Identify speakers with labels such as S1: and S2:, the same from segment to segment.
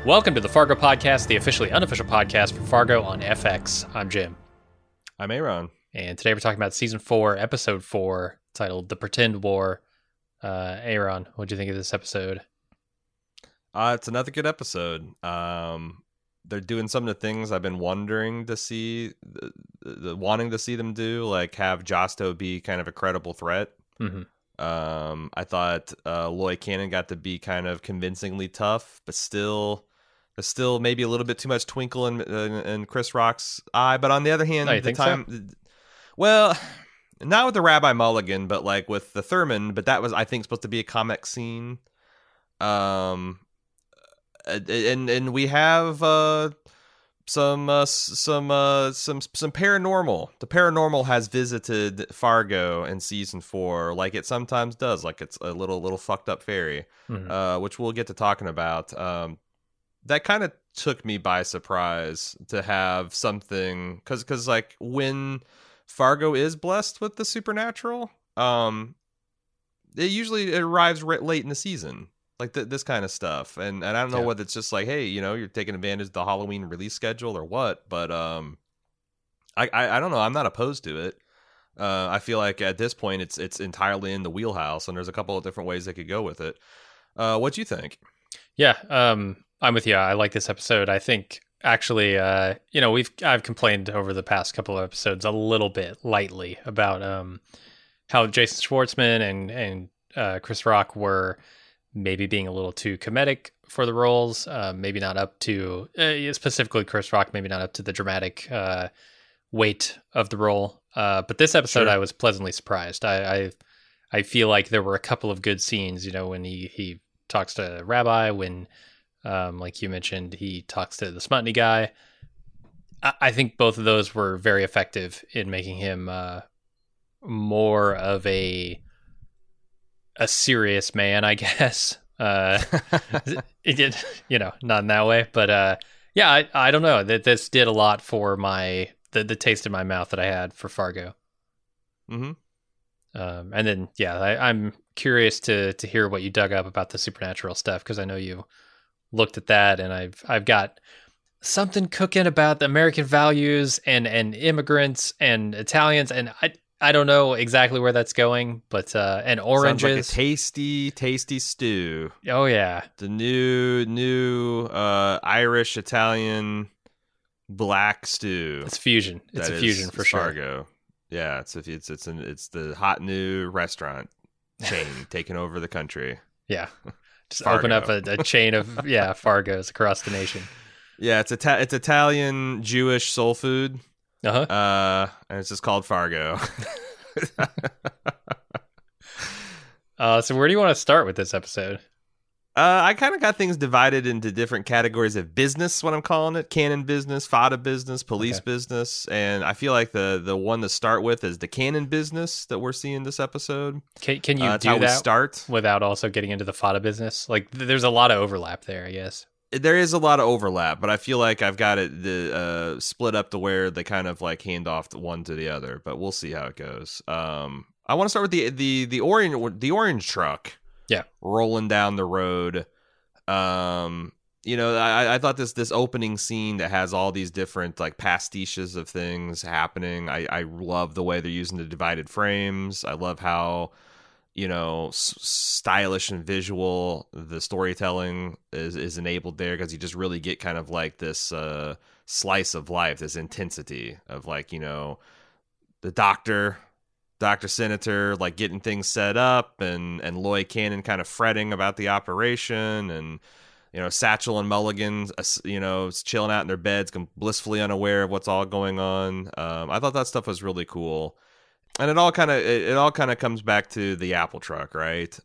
S1: Welcome to the Fargo Podcast, the officially unofficial podcast for Fargo on FX. I'm Jim.
S2: I'm Aaron.
S1: And today we're talking about Season 4, Episode 4, titled The Pretend War. Aaron, what do you think of this episode?
S2: It's another good episode. They're doing some of the things I've been wondering to see, wanting to see them do, like have Josto be kind of a credible threat.
S1: Mm-hmm.
S2: I thought Loy Cannon got to be kind of convincingly tough, but still maybe a little bit too much twinkle in Chris Rock's eye. But on the other hand, well, not with the Rabbi Mulligan, but like with the Thurman. But that was, I think, supposed to be a comic scene. And we have some paranormal. The paranormal has visited Fargo in season 4, like it sometimes does. Like it's a little fucked up fairy, which we'll get to talking about. That kind of took me by surprise to have something, because like when Fargo is blessed with the supernatural, it usually arrives late in the season. Like this kind of stuff, and I don't know whether it's just like, hey, you're taking advantage of the Halloween release schedule or what, but I don't know. I'm not opposed to it. I feel like at this point it's entirely in the wheelhouse, and there's a couple of different ways they could go with it. What do you think?
S1: Yeah, I'm with you. I like this episode. I think actually, I've complained over the past couple of episodes a little bit lightly about how Jason Schwartzman and Chris Rock were maybe being a little too comedic for the roles, maybe not up to, specifically Chris Rock, maybe not up to the dramatic weight of the role. But this episode, I was pleasantly surprised. I feel like there were a couple of good scenes, when he talks to Rabbi, when, like you mentioned, he talks to the Smutny guy. I think both of those were very effective in making him more of a serious man, I guess. It did, not in that way, but I don't know. That this did a lot for the taste in my mouth that I had for Fargo.
S2: Mm-hmm.
S1: And then I'm curious to hear what you dug up about the supernatural stuff, because I know you looked at that, and I've got something cooking about the American values and immigrants and Italians, and I don't know exactly where that's going, but and oranges.
S2: Sounds like a tasty stew.
S1: Oh yeah,
S2: the new Irish Italian black stew.
S1: It's fusion. It's a fusion for sure.
S2: Fargo. Yeah, it's the hot new restaurant chain taking over the country.
S1: Yeah, just Fargo. Open up a chain of Fargos across the nation.
S2: Yeah, it's Italian Jewish soul food. And it's just called Fargo.
S1: So where do you want to start with this episode?
S2: I kind of got things divided into different categories of business, what I'm calling it. Canon business, fodder business, police business. And I feel like the one to start with is the canon business that we're seeing this episode.
S1: Can you do that without also getting into the fodder business? Like, there's a lot of overlap there, I guess.
S2: There is a lot of overlap, but I feel like I've got it split up to where they kind of like hand off one to the other. But we'll see how it goes. I want to start with the orange truck.
S1: Yeah,
S2: rolling down the road. I thought this opening scene that has all these different like pastiches of things happening. I love the way they're using the divided frames. I love how stylish and visual the storytelling is enabled there, because you just really get kind of like this slice of life, this intensity of like, the Dr. Senator like getting things set up, and Loy Cannon kind of fretting about the operation, and Satchel and Mulligan chilling out in their beds, blissfully unaware of what's all going on. I thought that stuff was really cool. And it all kind of comes back to the Apple truck, right?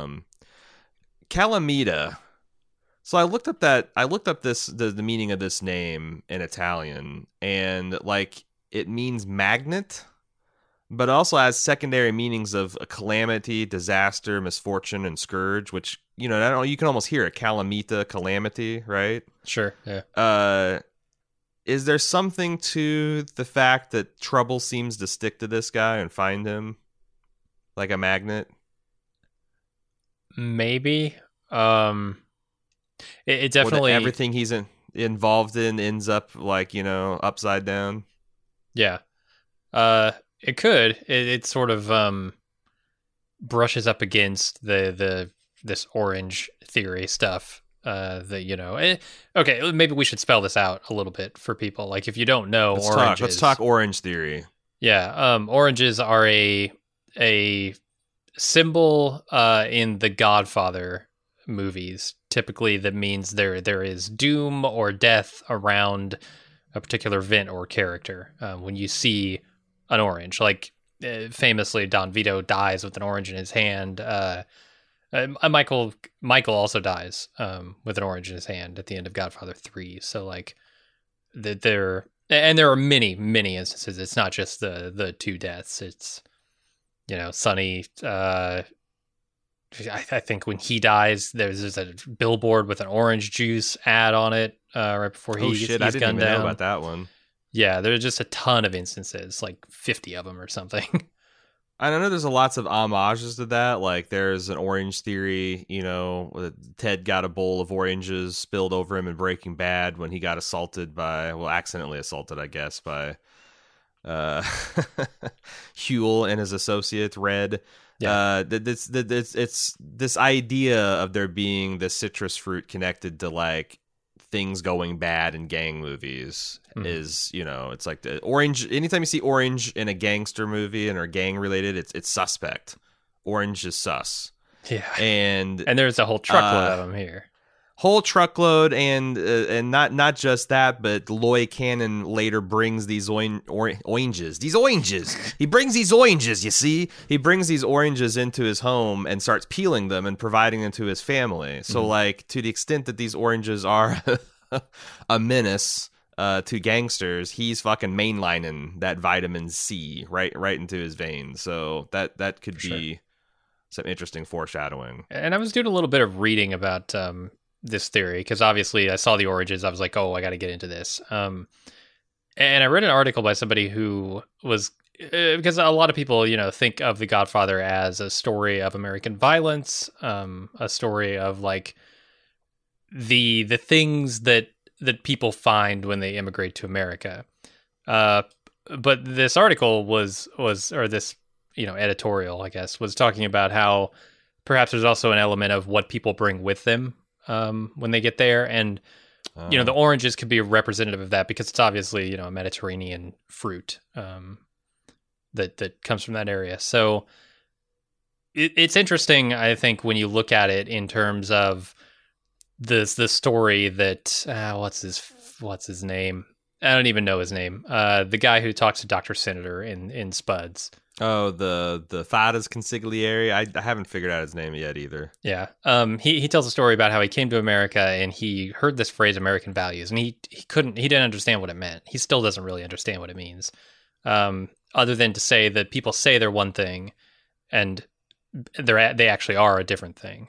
S2: Calamita. So I looked up the meaning of this name in Italian, and like it means magnet, but also has secondary meanings of a calamity, disaster, misfortune, and scourge, which, you can almost hear it. Calamita, calamity, right?
S1: Sure. Yeah.
S2: Is there something to the fact that trouble seems to stick to this guy and find him like a magnet?
S1: Maybe. It definitely
S2: everything he's involved in ends up like, you know, upside down.
S1: Yeah. It could. It sort of brushes up against this orange theory stuff. Okay, maybe we should spell this out a little bit for people. Like, if you don't know,
S2: let's talk orange theory.
S1: Yeah, oranges are a symbol in the Godfather movies. Typically, that means there is doom or death around a particular event or character. When you see an orange, like famously, Don Vito dies with an orange in his hand. Michael also dies with an orange in his hand at the end of Godfather 3. So like there are many instances. It's not just the two deaths. It's, you know, Sonny. I think when he dies, there's a billboard with an orange juice ad on it right before he's
S2: I didn't even
S1: down.
S2: know about that one.
S1: Yeah, there's just a ton of instances, like 50 of them or something.
S2: I know there's lots of homages to that. Like there's an orange theory, you know, Ted got a bowl of oranges spilled over him in Breaking Bad when he got accidentally assaulted, I guess, by Huell and his associate Red. Yeah. It's this idea of there being the citrus fruit connected to like things going bad in gang movies is, you know, it's like the orange. Anytime you see orange in a gangster movie and or gang related, it's suspect. Orange is sus.
S1: Yeah,
S2: and
S1: there's a whole truckload of them here.
S2: Whole truckload, and not just that, but Loy Cannon later brings these oranges. These oranges. He brings these oranges, you see? He brings these oranges into his home and starts peeling them and providing them to his family. So, like, to the extent that these oranges are a menace to gangsters, he's fucking mainlining that vitamin C right into his veins. So that could be some interesting foreshadowing.
S1: And I was doing a little bit of reading about this theory, because obviously I saw the oranges. I was like, oh, I got to get into this. And I read an article by somebody who was, because a lot of people, you know, think of The Godfather as a story of American violence, a story of like the things that people find when they immigrate to America. But this article was, or this, you know, editorial, I guess, was talking about how perhaps there's also an element of what people bring with them when they get there. And, you know, the oranges could be representative of that, because it's obviously, you know, a Mediterranean fruit that comes from that area. So it's interesting, I think, when you look at it in terms of the story that, what's his name? I don't even know his name. The guy who talks to Dr. Senator in Spuds.
S2: Oh, the Fadas Consigliere. I haven't figured out his name yet either.
S1: Yeah. He tells a story about how he came to America and he heard this phrase American values, and he didn't understand what it meant. He still doesn't really understand what it means. Other than to say that people say they're one thing and they actually are a different thing.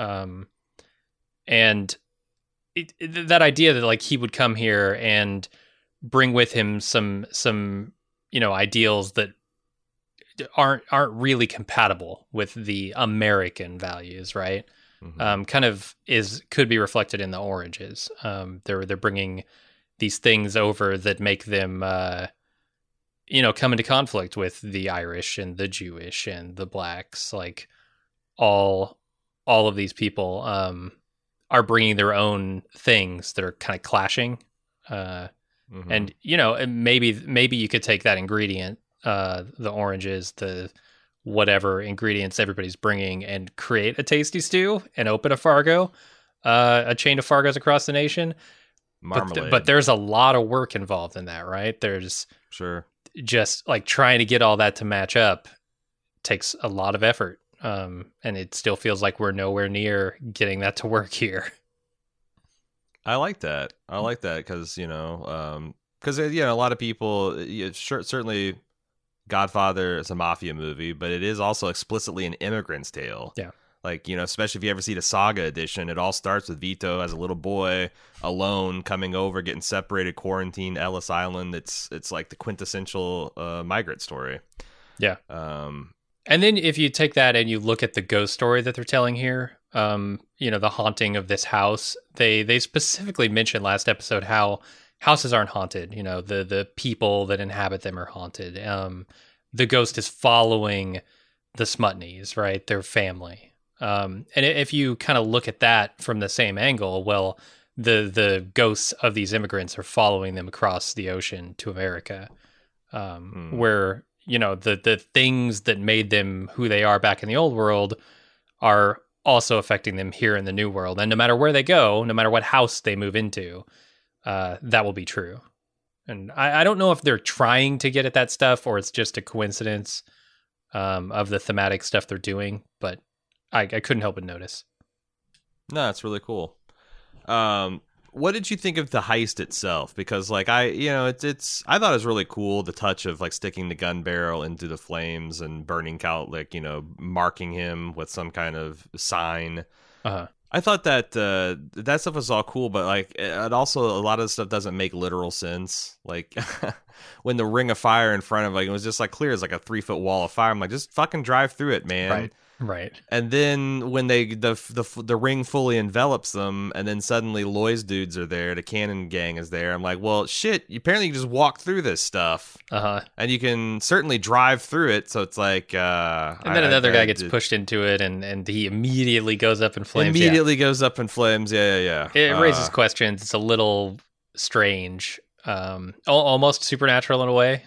S1: And that idea that like he would come here and bring with him some you know, ideals that aren't really compatible with the American values, right? Mm-hmm. Kind of could be reflected in the oranges. They're bringing these things over that make them, you know, come into conflict with the Irish and the Jewish and the blacks. Like all of these people are bringing their own things that are kind of clashing. Mm-hmm. And you know, maybe you could take that ingredient, the oranges, the whatever ingredients everybody's bringing, and create a tasty stew and open a Fargo, a chain of Fargos across the nation.
S2: Marmalade.
S1: But there's a lot of work involved in that, right? There's just like trying to get all that to match up takes a lot of effort. And it still feels like we're nowhere near getting that to work here.
S2: I like that because, you know, a lot of people, certainly Godfather is a mafia movie, but it is also explicitly an immigrant's tale.
S1: Yeah.
S2: Like, you know, especially if you ever see the Saga edition, it all starts with Vito as a little boy alone coming over, getting separated, quarantined, Ellis Island. It's like the quintessential migrant story.
S1: Yeah. And then if you take that and you look at the ghost story that they're telling here, the haunting of this house. They specifically mentioned last episode how houses aren't haunted. The people that inhabit them are haunted. The ghost is following the Smutneys, right? Their family. And if you kind of look at that from the same angle, well, the ghosts of these immigrants are following them across the ocean to America, where the things that made them who they are back in the old world are also affecting them here in the new world. And no matter where they go, no matter what house they move into, that will be true. And I don't know if they're trying to get at that stuff or it's just a coincidence of the thematic stuff they're doing, but I couldn't help but notice.
S2: No, it's really cool. What did you think of the heist itself? Because I thought it was really cool, the touch of sticking the gun barrel into the flames and burning marking him with some kind of sign.
S1: Uh-huh.
S2: I thought that that stuff was all cool, but it also, a lot of the stuff doesn't make literal sense. When the ring of fire in front of it was just clear as a 3-foot wall of fire. I'm just fucking drive through it, man.
S1: Right.
S2: And then when the ring fully envelops them, and then suddenly Loy's dudes are there, the Cannon gang is there. I'm like, well, shit. Apparently, you just walk through this stuff, and you can certainly drive through it. So it's and
S1: then another guy gets pushed into it, and he immediately goes up in flames.
S2: Goes up in flames. Yeah.
S1: It raises questions. It's a little strange, almost supernatural in a way.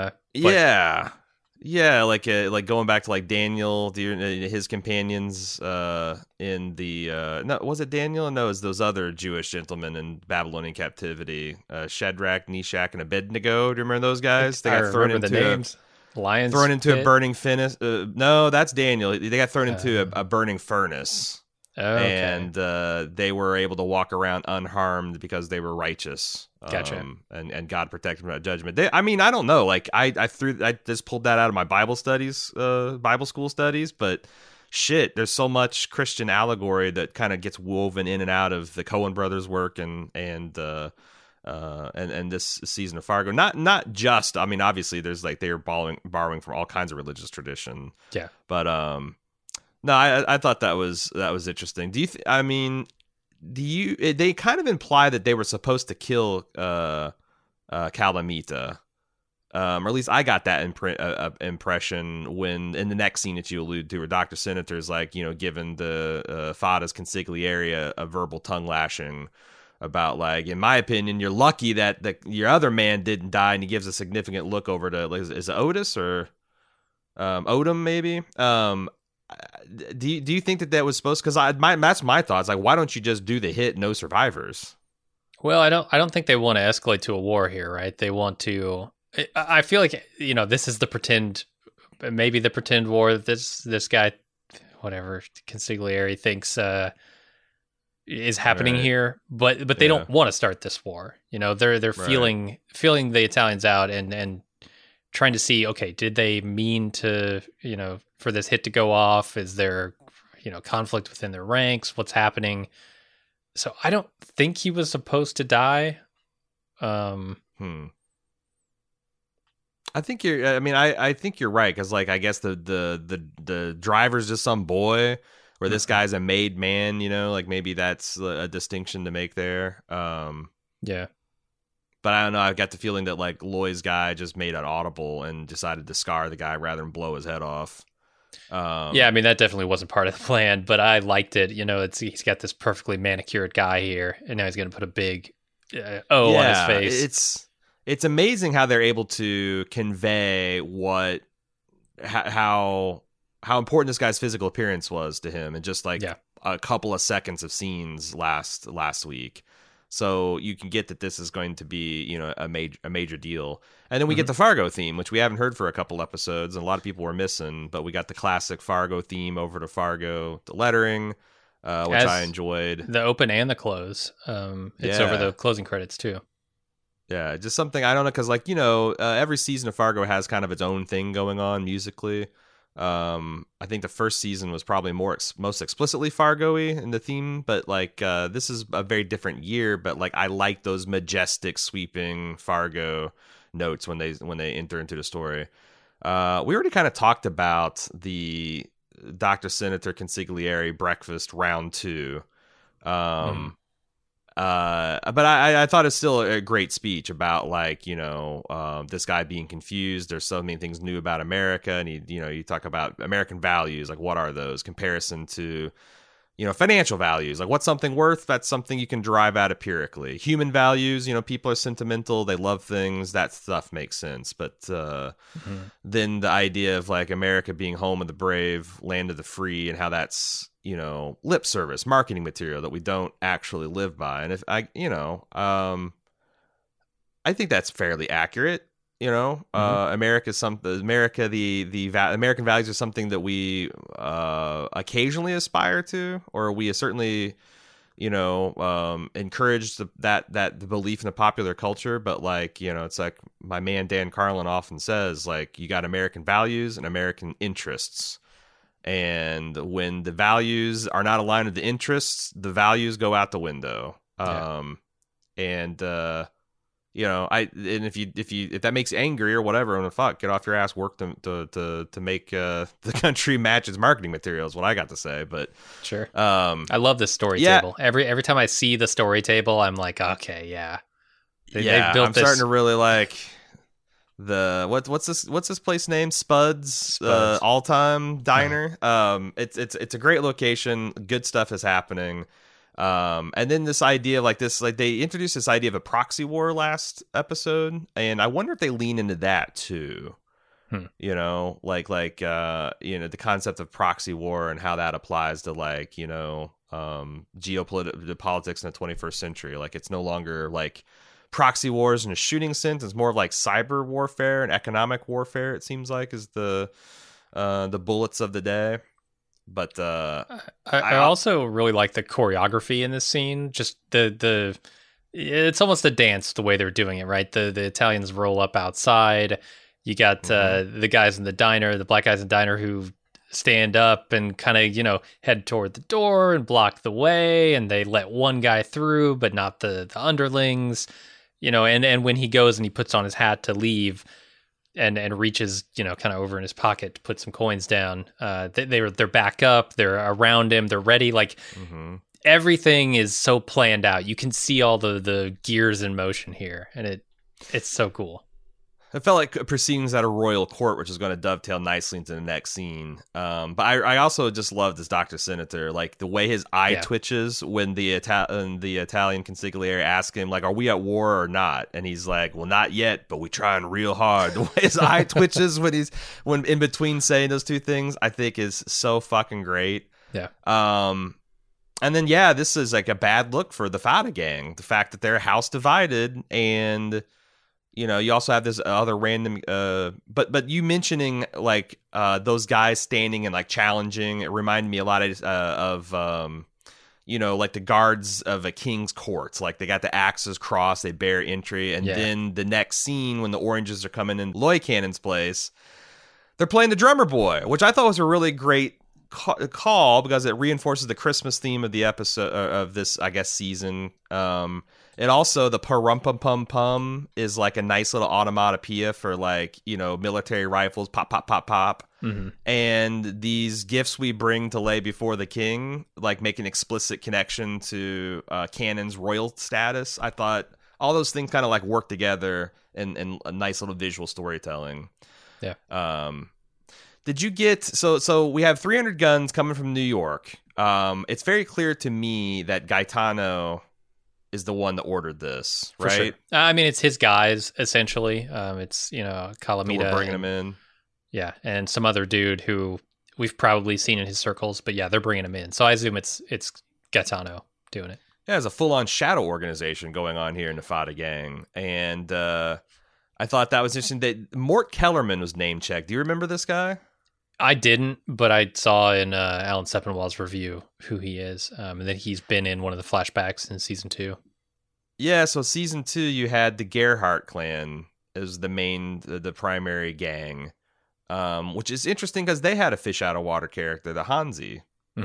S2: Yeah, like going back to Daniel, his companions in the no, was it Daniel? No, it was those other Jewish gentlemen in Babylonian captivity, Shadrach, Meshach, and Abednego. Do you remember those guys? They got thrown into
S1: names. Lions
S2: thrown into
S1: pit?
S2: A burning furnace. No, that's Daniel. They got thrown into a burning furnace.
S1: Okay.
S2: And they were able to walk around unharmed because they were righteous.
S1: Gotcha.
S2: And God protected them from that judgment. I don't know. I just pulled that out of my Bible school studies, but shit, there's so much Christian allegory that kind of gets woven in and out of the Coen brothers' work and this season of Fargo. Not just. Obviously, there's they are borrowing from all kinds of religious tradition.
S1: Yeah.
S2: But no, I thought that was interesting. They kind of imply that they were supposed to kill Calamita, or at least I got that impression when in the next scene that you allude to, where Dr. Senator's giving the Fadas Consigliere a verbal tongue lashing about in my opinion, you're lucky that your other man didn't die, and he gives a significant look over to is it Otis or Odom maybe. Do you think that was supposed? Because that's my thoughts. Why don't you just do the hit, no survivors?
S1: Well, I don't think they want to escalate to a war here, right? They want to. I feel this is the pretend war that this guy, whatever Consigliere thinks is happening here, but they don't want to start this war. They're feeling the Italians out and trying to see, okay, did they mean to, for this hit to go off? Is there, conflict within their ranks? What's happening? So I don't think he was supposed to die.
S2: I think I think you're right. Cause I guess the driver's just some boy, or this guy's a made man, maybe that's a distinction to make there.
S1: Yeah.
S2: But I don't know. I got the feeling that Loy's guy just made an audible and decided to scar the guy rather than blow his head off.
S1: That definitely wasn't part of the plan, but I liked it. He's got this perfectly manicured guy here, and now he's going to put a big O on his face.
S2: It's amazing how they're able to convey how important this guy's physical appearance was to him in just a couple of seconds of scenes last week. So you can get that this is going to be, a major deal. And then we get the Fargo theme, which we haven't heard for a couple episodes, and a lot of people were missing. But we got the classic Fargo theme over to Fargo, the lettering, which I enjoyed.
S1: The open and the close. It's over the closing credits, too.
S2: Yeah, just something, I don't know, because, every season of Fargo has kind of its own thing going on musically. I think the first season was probably most explicitly Fargo-y in the theme, but this is a very different year. But I like those majestic, sweeping Fargo notes when they enter into the story. We already kind of talked about the Dr. Senator Consigliere breakfast round 2. But I thought it's still a great speech about, like, this guy being confused. There's so many things new about America, and you talk about American values, like what are those comparison to financial values, like what's something worth? That's something you can derive out empirically. Human values, people are sentimental, they love things, that stuff makes sense. But then the idea of like America being home of the brave, land of the free, and how that's lip service, marketing material that we don't actually live by. And if I think that's fairly accurate. America the American values are something that we occasionally aspire to, or we certainly encourage the belief in the popular culture. But like it's like my man Dan Carlin often says, like, you got American values and American interests, and when the values are not aligned with the interests, the values go out the window. If that makes you angry or whatever, get off your ass, work to make the country match its marketing materials. What I got to say, but
S1: sure. I love this story table. Every time I see the story table, I'm like, okay, yeah, they built this.
S2: Starting to really like the what's this place named Spuds. All time diner. It's a great location. Good stuff is happening. And then this idea of they introduced this idea of a proxy war last episode, and I wonder if they lean into that too. The concept of proxy war and how that applies to geopolitical politics in the 21st century. Like, it's no longer like proxy wars in a shooting sense. It's more of like cyber warfare and economic warfare, it seems like, is the bullets of the day. But
S1: I also really like the choreography in this scene. Just it's almost a dance the way they're doing it, right? The Italians roll up outside. You got the guys in the diner, the black guys in the diner, who stand up and kind of head toward the door and block the way, and they let one guy through, but not the underlings. And when he goes and he puts on his hat to leave, and reaches, kind of over in his pocket to put some coins down. They're back up. They're around him. They're ready. Like, everything is so planned out. You can see all the gears in motion here, and it's so cool.
S2: It felt like proceedings at a royal court, which is going to dovetail nicely into the next scene. But I also just love this Dr. Senator, like the way his eye twitches when the Italian consigliere asks him, like, are we at war or not? And he's like, well, not yet, but we're trying real hard. The way his eye twitches when in between saying those two things, I think is so fucking great.
S1: Yeah.
S2: And then, this is like a bad look for the Fada gang. The fact that they're house divided, and you also have this other random, but you mentioning like those guys standing and like challenging, it reminded me a lot of like the guards of a king's court. Like, they got the axes crossed, they bear entry, and then the next scene when the oranges are coming in Loy Cannon's place, they're playing the Drummer Boy, which I thought was a really great call because it reinforces the Christmas theme of the episode of this, I guess, season. And also the pa-rum-pum-pum-pum is like a nice little onomatopoeia for like, military rifles, pop, pop, pop, pop. And these gifts we bring to lay before the king, like, make an explicit connection to Cannon's royal status. I thought all those things kind of like work together in a nice little visual storytelling.
S1: Yeah.
S2: Did you get, so we have 300 guns coming from New York. It's very clear to me that Gaetano is the one that ordered this, right?
S1: Sure. I mean, it's his guys, essentially. It's, Calamita.
S2: We're bringing him in.
S1: Yeah, and some other dude who we've probably seen in his circles, but they're bringing him in. So I assume it's Gaetano doing it.
S2: Yeah, there's a full-on shadow organization going on here in the Fada gang. And I thought that was interesting that Mort Kellerman was name-checked. Do you remember this guy?
S1: I didn't, but I saw in Alan Sepinwall's review who he is, and that he's been in one of the flashbacks in season 2.
S2: Yeah, so season 2, you had the Gerhardt clan as the primary gang, which is interesting because they had a fish out of water character, the Hansi,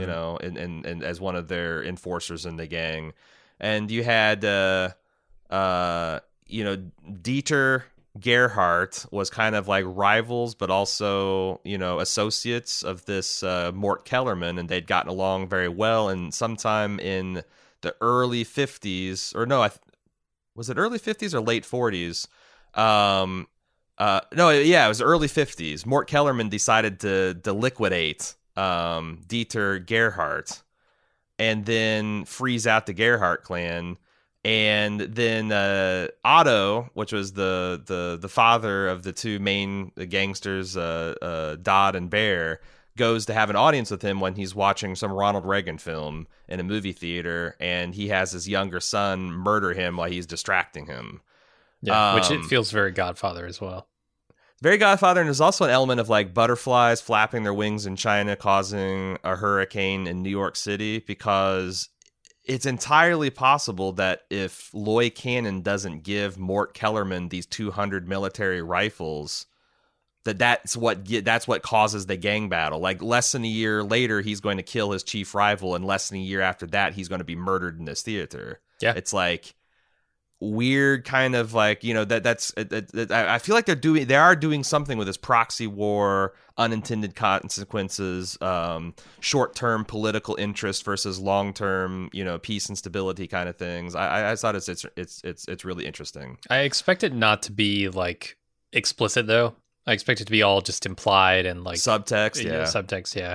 S2: and as one of their enforcers in the gang, and you had Dieter Gerhardt was kind of like rivals, but also, associates of this Mort Kellerman, and they'd gotten along very well. And sometime in the early 50s, or no, was it early 50s or late 40s? No, yeah, it was early 50s. Mort Kellerman decided to liquidate Dieter Gerhardt and then freeze out the Gerhardt clan. And then Otto, which was the father of the two main gangsters, Dodd and Bear, goes to have an audience with him when he's watching some Ronald Reagan film in a movie theater, and he has his younger son murder him while he's distracting him.
S1: Yeah, which it feels very Godfather as well.
S2: Very Godfather, and there's also an element of like butterflies flapping their wings in China causing a hurricane in New York City, because it's entirely possible that if Loy Cannon doesn't give Mort Kellerman these 200 military rifles, that's what causes the gang battle. Like less than a year later, he's going to kill his chief rival, and less than a year after that, he's going to be murdered in this theater.
S1: Yeah,
S2: it's like weird, kind of like, I feel like they are doing something with this proxy war, unintended consequences, short-term political interest versus long-term, peace and stability kind of things. I thought it's really interesting.
S1: I expect it not to be like explicit though. I expect it to be all just implied and like
S2: subtext. Yeah,
S1: subtext. Yeah.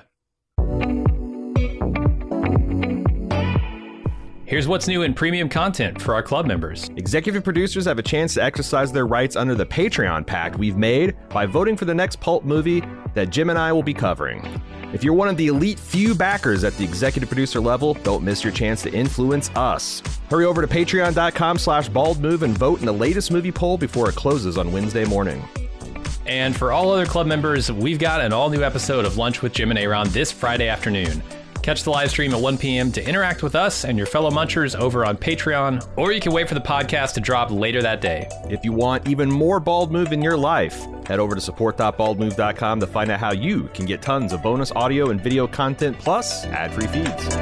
S1: Here's what's new in premium content for our club members.
S3: Executive producers have a chance to exercise their rights under the Patreon pact we've made by voting for the next pulp movie that Jim and I will be covering. If you're one of the elite few backers at the executive producer level, don't miss your chance to influence us. Hurry over to patreon.com/baldmove and vote in the latest movie poll before it closes on Wednesday morning.
S1: And for all other club members, we've got an all-new episode of Lunch with Jim and Aaron this Friday afternoon. Catch the live stream at 1 p.m. to interact with us and your fellow munchers over on Patreon, or you can wait for the podcast to drop later that day.
S3: If you want even more Bald Move in your life, head over to support.baldmove.com to find out how you can get tons of bonus audio and video content plus ad-free feeds.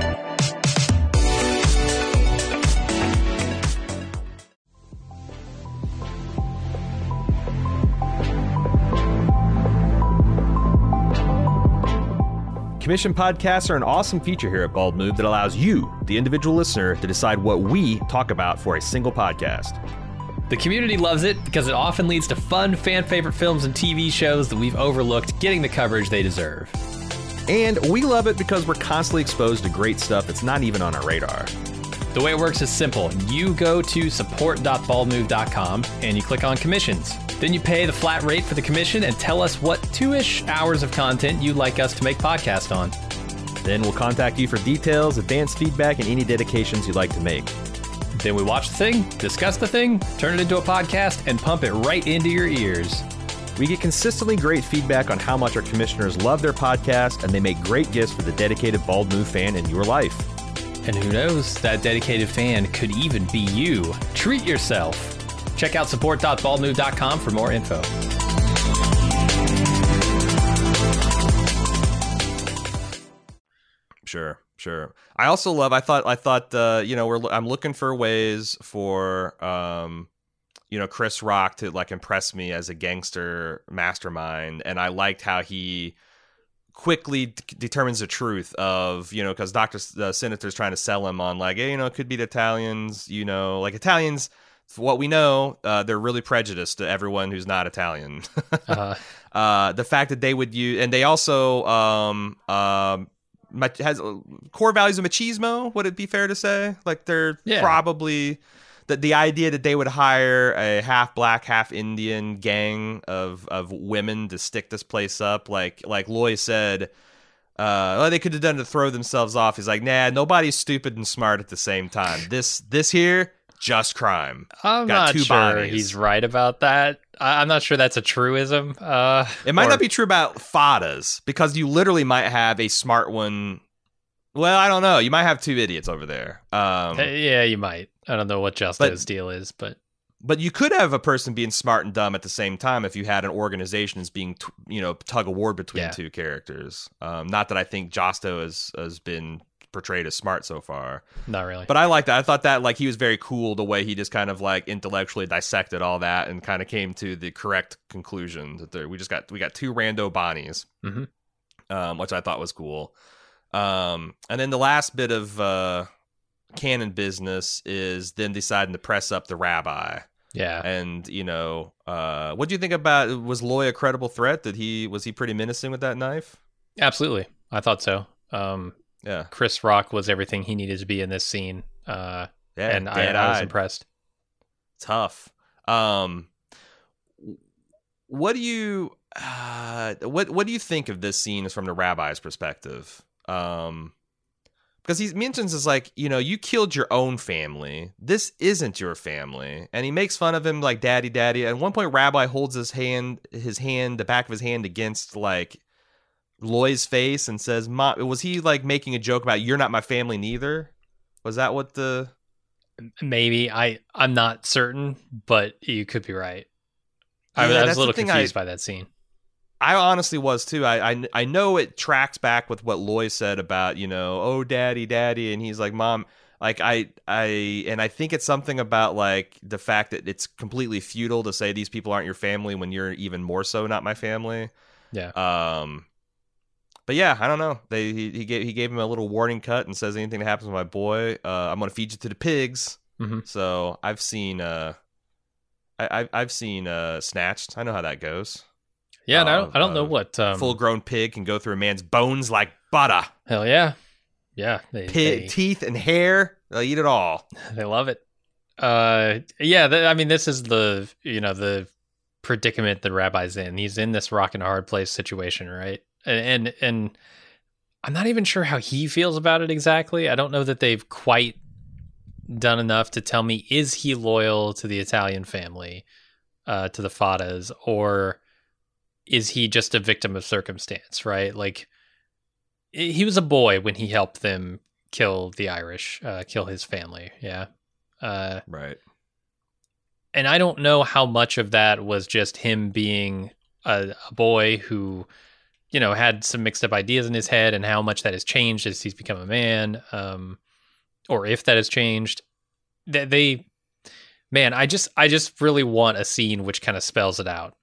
S3: Commission podcasts are an awesome feature here at Bald Move that allows you, the individual listener, to decide what we talk about for a single podcast.
S1: The community loves it because it often leads to fun, fan-favorite films and TV shows that we've overlooked getting the coverage they deserve.
S3: And we love it because we're constantly exposed to great stuff that's not even on our radar.
S1: The way it works is simple. You go to support.baldmove.com and you click on commissions. Then you pay the flat rate for the commission and tell us what 2-ish hours of content you'd like us to make podcast on.
S3: Then we'll contact you for details, advanced feedback, and any dedications you'd like to make.
S1: Then we watch the thing, discuss the thing, turn it into a podcast, and pump it right into your ears.
S3: We get consistently great feedback on how much our commissioners love their podcast, and they make great gifts for the dedicated Bald Move fan in your life.
S1: And who knows, that dedicated fan could even be you. Treat yourself. Check out support.baldmove.com for more info.
S2: Sure. I also love. I thought. I'm looking for ways for Chris Rock to like impress me as a gangster mastermind, and I liked how he quickly determines the truth of, because Dr. Sinister's trying to sell him on like, hey, it could be the Italians, like Italians. For what we know, they're really prejudiced to everyone who's not Italian. The fact that they would use, and they also has core values of machismo. Would it be fair to say? Like they're probably the idea that they would hire a half black, half Indian gang of women to stick this place up, like Loy said. They could have done to throw themselves off. He's like, nah, nobody's stupid and smart at the same time. This here. Just crime.
S1: I'm not sure he's right about that. I'm not sure that's a truism.
S2: It might not be true about fadas, because you literally might have a smart one. Well, I don't know. You might have two idiots over there.
S1: Yeah, you might. I don't know what Justo's deal is, but
S2: you could have a person being smart and dumb at the same time if you had an organization as being, tug of war between two characters. Not that I think Josto has been portrayed as smart so far.
S1: Not really.
S2: But I like that. I thought that like he was very cool the way he just kind of like intellectually dissected all that and kind of came to the correct conclusion that we got two rando Bonnies, which I thought was cool. And then the last bit of canon business is them deciding to press up the rabbi.
S1: Yeah.
S2: And, what do you think about, was Loy a credible threat? Was he pretty menacing with that knife?
S1: Absolutely. I thought so.
S2: Yeah.
S1: Chris Rock was everything he needed to be in this scene. And I was impressed.
S2: Tough. What do you what do you think of this scene from the rabbi's perspective? Because he mentions is like, you killed your own family. This isn't your family. And he makes fun of him like daddy. At one point, Rabbi holds his hand, the back of his hand against like Loy's face and says, Mom, was he like making a joke about you're not my family neither? Was that what the...
S1: Maybe. I'm not certain, but you could be right. I was a little confused by that scene.
S2: I honestly was too. I know it tracks back with what Loy said about, oh, daddy, and he's like, Mom, like I think it's something about like the fact that it's completely futile to say these people aren't your family when you're even more so not my family.
S1: Yeah.
S2: But yeah, I don't know. He gave him a little warning cut and says anything that happens with my boy, I'm gonna feed you to the pigs.
S1: Mm-hmm.
S2: So I've seen I've seen Snatched. I know how that goes.
S1: Yeah, I don't know what
S2: full-grown pig can go through a man's bones like butter.
S1: Hell yeah, yeah.
S2: Teeth and hair, they'll eat it all.
S1: They love it. Yeah. I mean, this is the the predicament the rabbi's in. He's in this rock and a hard place situation, right? And I'm not even sure how he feels about it exactly. I don't know that they've quite done enough to tell me, is he loyal to the Italian family, to the Fadas, or is he just a victim of circumstance, right? Like, he was a boy when he helped them kill the Irish, kill his family, yeah.
S2: Right.
S1: And I don't know how much of that was just him being a boy who, had some mixed up ideas in his head, and how much that has changed as he's become a man, or if that has changed. I just really want a scene which kind of spells it out.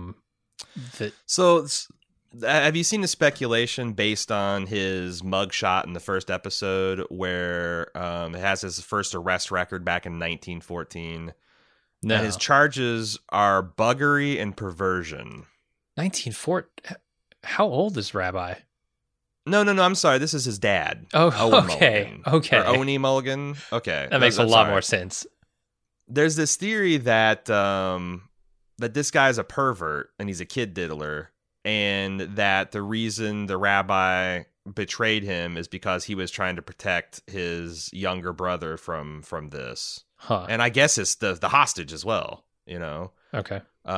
S2: So, have you seen the speculation based on his mugshot in the first episode where it has his first arrest record back in 1914?
S1: No.
S2: And his charges are buggery and perversion.
S1: 1914? How old is Rabbi?
S2: No, I'm sorry. This is his dad.
S1: Oh,
S2: Owen
S1: okay.
S2: Mulligan.
S1: Okay.
S2: Or Oni Mulligan. Okay.
S1: That makes a lot more sense.
S2: There's this theory that that this guy's a pervert and he's a kid diddler, and that the reason the rabbi betrayed him is because he was trying to protect his younger brother from this.
S1: Huh.
S2: And I guess it's the hostage as well,
S1: Okay.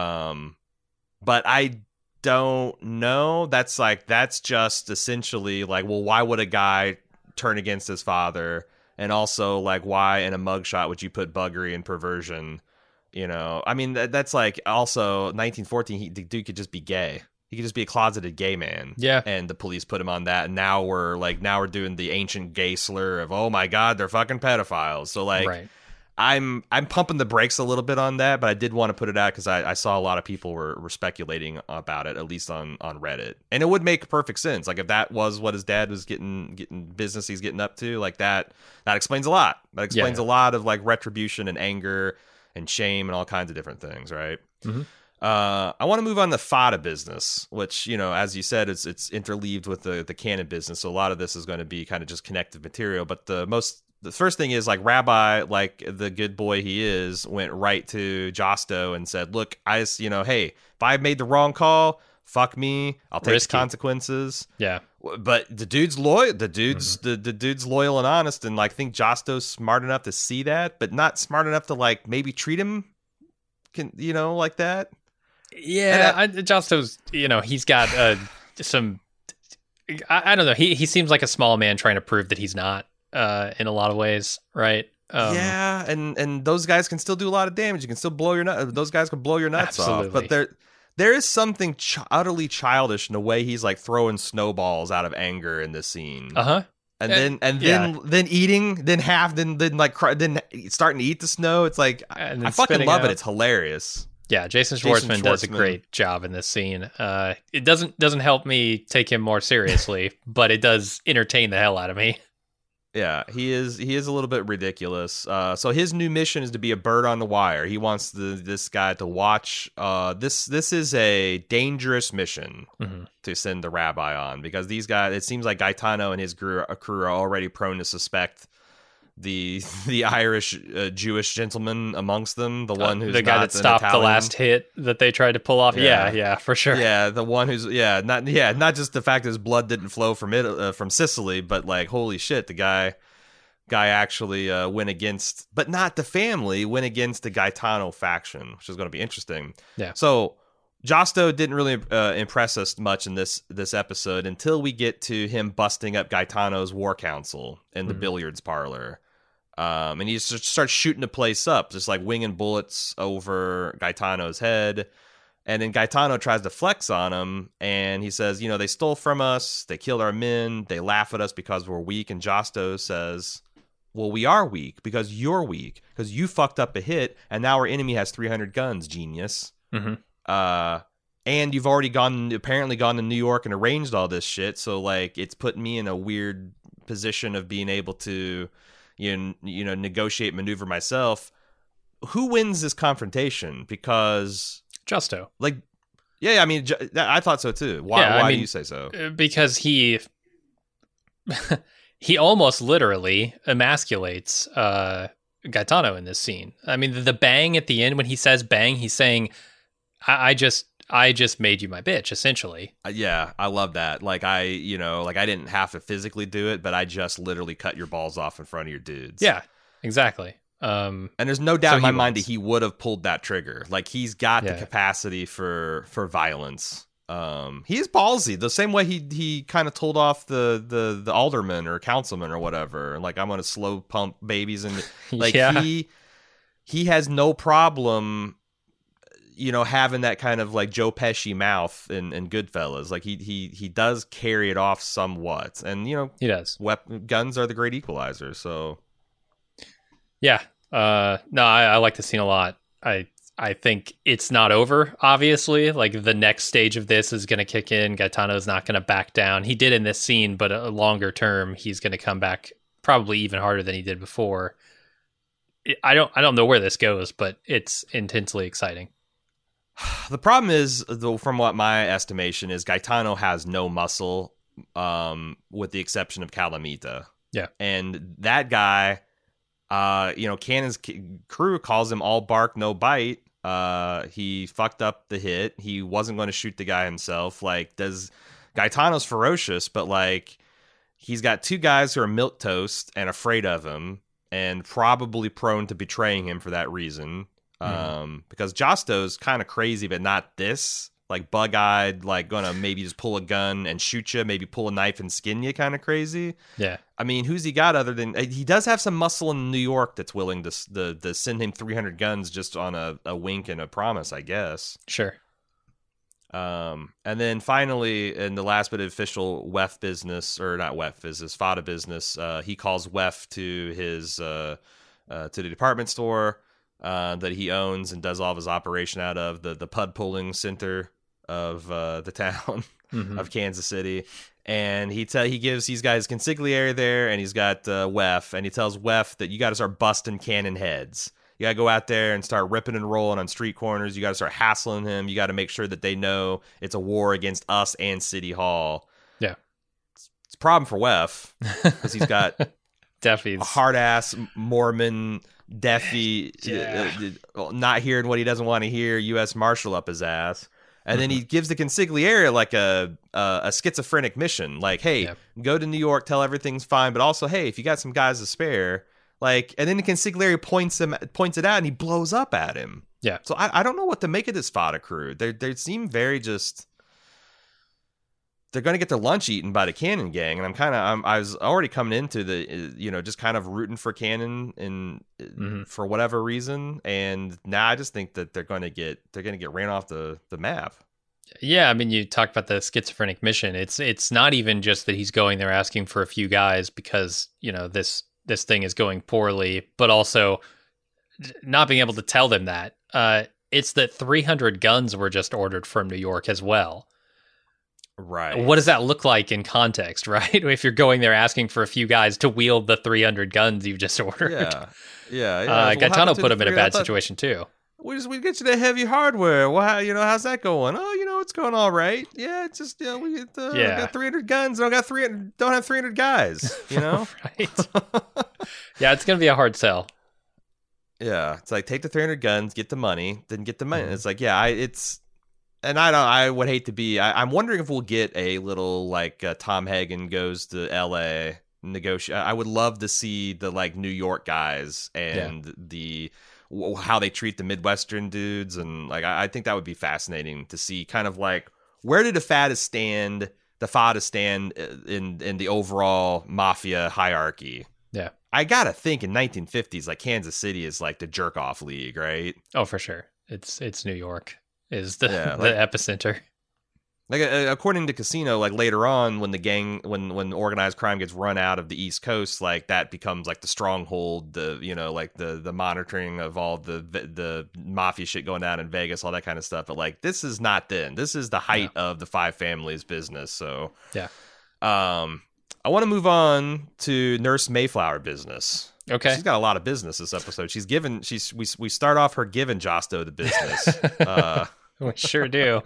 S2: But I don't know. That's just essentially like, well, why would a guy turn against his father? And also, like, why in a mugshot would you put buggery and perversion? I mean, that's like also 1914. The dude could just be gay. He could just be a closeted gay man.
S1: Yeah.
S2: And the police put him on that. And now we're doing the ancient gay slur of, oh my God, they're fucking pedophiles. So like,
S1: right.
S2: I'm pumping the brakes a little bit on that, but I did want to put it out because I saw a lot of people were speculating about it, at least on Reddit. And it would make perfect sense. Like, if that was what his dad was getting business he's getting up to, like that explains a lot. That explains a lot of like retribution and anger and shame and all kinds of different things, right?
S1: Mm-hmm.
S2: I want to move on to Fada business, which, as you said, it's interleaved with the canon business. So a lot of this is going to be kind of just connective material. But the first thing is, like, Rabbi, like the good boy he is, went right to Josto and said, look, hey, if I made the wrong call, fuck me. I'll take the consequences.
S1: Yeah.
S2: But the dude's loyal. The dude's loyal and honest, and like, think Josto's smart enough to see that, but not smart enough to like maybe treat him, like that.
S1: Yeah, Josto's, he's got some. I don't know. He seems like a small man trying to prove that he's not. In a lot of ways, right?
S2: Yeah, and those guys can still do a lot of damage. You can still blow your nut. Those guys can blow your nuts off. But there is something utterly childish in the way he's like throwing snowballs out of anger in this scene. then eating, then starting to eat the snow. It's like I fucking love it. It's hilarious.
S1: Yeah, Jason Schwartzman does a great job in this scene. It doesn't help me take him more seriously, but it does entertain the hell out of me.
S2: Yeah, he is a little bit ridiculous. So his new mission is to be a bird on the wire. He wants this guy to watch. This is a dangerous mission to send the rabbi on, because these guys, it seems like Gaetano and his crew are already prone to suspect the Irish Jewish gentleman amongst them, the one who's
S1: the guy that stopped the last hit that they tried to pull off. Yeah, for sure.
S2: Yeah, the one who's not just the fact that his blood didn't flow from Sicily, but like holy shit, the guy actually went against, but not the family, went against the Gaetano faction, which is going to be interesting.
S1: Yeah.
S2: So Josto didn't really impress us much in this episode until we get to him busting up Gaetano's war council in the billiards parlor. And he just starts shooting the place up, just like winging bullets over Gaetano's head. And then Gaetano tries to flex on him, and he says, they stole from us, they killed our men, they laugh at us because we're weak. And Josto says, well, we are weak because you're weak, because you fucked up a hit, and now our enemy has 300 guns, genius.
S1: Mm-hmm.
S2: And you've already apparently gone to New York and arranged all this shit, so like it's put me in a weird position of being able to negotiate, maneuver myself. Who wins this confrontation? Because
S1: Justo.
S2: Like, yeah, I mean, I thought so too. Why do you say so?
S1: Because he almost literally emasculates Gaetano in this scene. I mean, the bang at the end, when he says bang, he's saying, I just made you my bitch, essentially.
S2: Yeah, I love that. Like I didn't have to physically do it, but I just literally cut your balls off in front of your dudes.
S1: Yeah, exactly.
S2: And there's no doubt in my mind that he would have pulled that trigger. Like he's got the capacity for violence. He is ballsy. The same way he kind of told off the alderman or councilman or whatever. Like, I'm going to slow pump babies, and like he has no problem having that kind of like Joe Pesci mouth in Goodfellas. Like he does carry it off somewhat, and
S1: he does.
S2: Guns are the great equalizer. So
S1: yeah, no, I like the scene a lot. I think it's not over. Obviously, like the next stage of this is going to kick in. Gaetano's not going to back down. He did in this scene, but a longer term, he's going to come back probably even harder than he did before. I don't know where this goes, but it's intensely exciting.
S2: The problem is, though, from what my estimation is, Gaetano has no muscle, with the exception of Calamita.
S1: Yeah.
S2: And that guy, Cannon's crew calls him all bark, no bite. He fucked up the hit. He wasn't going to shoot the guy himself. Like, Gaetano's ferocious, but like, he's got two guys who are milquetoast and afraid of him, and probably prone to betraying him for that reason. Because Josto's kind of crazy, but not this. Like bug-eyed, like gonna maybe just pull a gun and shoot you, maybe pull a knife and skin you, kind of crazy.
S1: Yeah.
S2: I mean, who's he got other than... He does have some muscle in New York that's willing to send him 300 guns just on a wink and a promise, I guess.
S1: Sure.
S2: And then finally, in the last bit of official WEF business, or not WEF business, FADA business, he calls WEF to his to the department store that he owns and does all of his operation out of, the pud pulling center of the town of Kansas City. And he gives these guys consigliere there, and he's got WEF, and he tells WEF that you got to start busting Cannon heads. You got to go out there and start ripping and rolling on street corners. You got to start hassling him. You got to make sure that they know it's a war against us and City Hall.
S1: Yeah.
S2: It's a problem for WEF because he's got
S1: Duffy's
S2: a hard-ass Mormon Deafy, not hearing what he doesn't want to hear, U.S. Marshal up his ass. And then he gives the consigliere like a schizophrenic mission. Like, hey, go to New York, tell everything's fine, but also, hey, if you got some guys to spare, like, and then the consigliere points it out, and he blows up at him.
S1: Yeah.
S2: So I don't know what to make of this FADA crew. They seem very just... They're going to get their lunch eaten by the Cannon gang, and I was already coming into the, just kind of rooting for Cannon for whatever reason, and now I just think that they're going to get ran off the map.
S1: Yeah, I mean, you talked about the schizophrenic mission. It's not even just that he's going there asking for a few guys because, this thing is going poorly, but also not being able to tell them that. It's that 300 guns were just ordered from New York as well.
S2: Right.
S1: What does that look like in context, right? If you're going there asking for a few guys to wield the 300 guns you've just ordered.
S2: Yeah.
S1: Gaetano put him in a bad situation too.
S2: We get you the heavy hardware. Well, how's that going? Oh, it's going all right. Yeah, it's just we got 300 guns. Don't have 300 guys.
S1: Right. Yeah, it's gonna be a hard sell.
S2: Yeah, it's like take the 300 guns, get the money, then get the money. It's like I would hate to be. I'm wondering if we'll get a little like Tom Hagen goes to L.A. negotiate. I would love to see the like New York guys and how they treat the Midwestern dudes, and like I think that would be fascinating to see. Kind of like where did the FADA stand in the overall mafia hierarchy?
S1: Yeah,
S2: I gotta think in 1950s, like Kansas City is like the jerk off league, right?
S1: Oh, for sure. It's New York is the epicenter.
S2: Like according to Casino, like later on when when organized crime gets run out of the East Coast, like that becomes like the stronghold, the monitoring of all the mafia shit going down in Vegas, all that kind of stuff. But like this is not then. This is the height of the Five Families business. So
S1: yeah.
S2: I want to move on to Nurse Mayflower business.
S1: Okay.
S2: She's got a lot of business this episode. We start off her giving Josto the business.
S1: We sure do.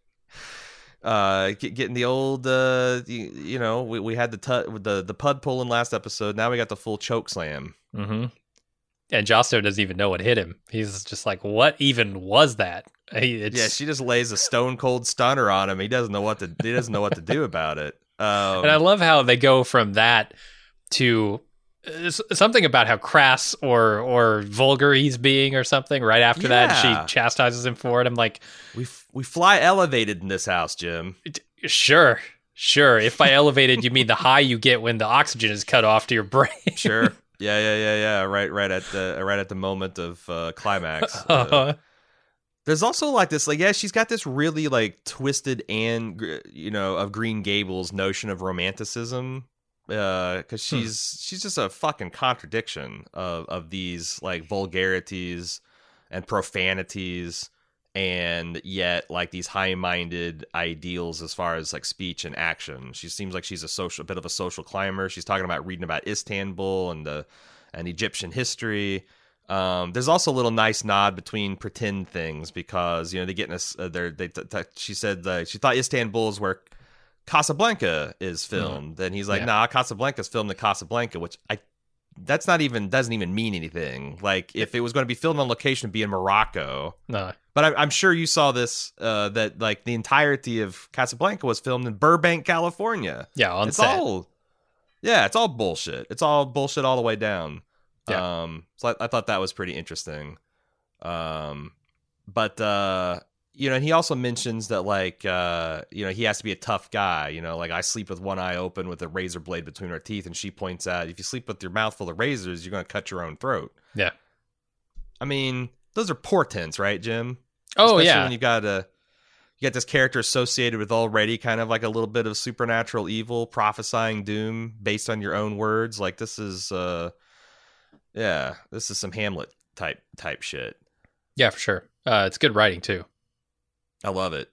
S2: Getting the old, we had the pud pulling last episode. Now we got the full choke slam.
S1: Mm-hmm. And Josto doesn't even know what hit him. He's just like, what even was that?
S2: She just lays a stone cold stunner on him. He doesn't know what to do about it.
S1: And I love how they go from that to something about how crass or vulgar he's being or something right after that. She chastises him for it. I'm like,
S2: we fly elevated in this house, Jim.
S1: Sure. If by elevated you mean the high you get when the oxygen is cut off to your brain.
S2: Sure. Yeah. Right at the moment of climax. There's also like this, like, she's got this really like twisted and of Green Gables notion of romanticism. Because she's just a fucking contradiction of these like vulgarities and profanities, and yet like these high-minded ideals as far as like speech and action. She seems like she's a bit of a social climber. She's talking about reading about Istanbul and Egyptian history. There's also a little nice nod between pretend things because they get in she said she thought Istanbul is where Casablanca is filmed, and he's like, nah, Casablanca's filmed in Casablanca, which doesn't even mean anything. Like if it was going to be filmed on location, it'd be in Morocco.
S1: No,
S2: but I'm sure you saw this that like the entirety of Casablanca was filmed in Burbank, California.
S1: Yeah, on
S2: it's
S1: set.
S2: It's all bullshit. It's all bullshit all the way down.
S1: Yeah.
S2: So I thought that was pretty interesting. But and he also mentions that like he has to be a tough guy. Like I sleep with one eye open with a razor blade between our teeth, and she points out if you sleep with your mouth full of razors, you're going to cut your own throat.
S1: Yeah.
S2: I mean, those are portents, right, Jim?
S1: Oh,
S2: especially when you got this character associated with already kind of like a little bit of supernatural evil, prophesying doom based on your own words. Like this is some Hamlet type shit.
S1: Yeah, for sure. It's good writing too.
S2: I love it.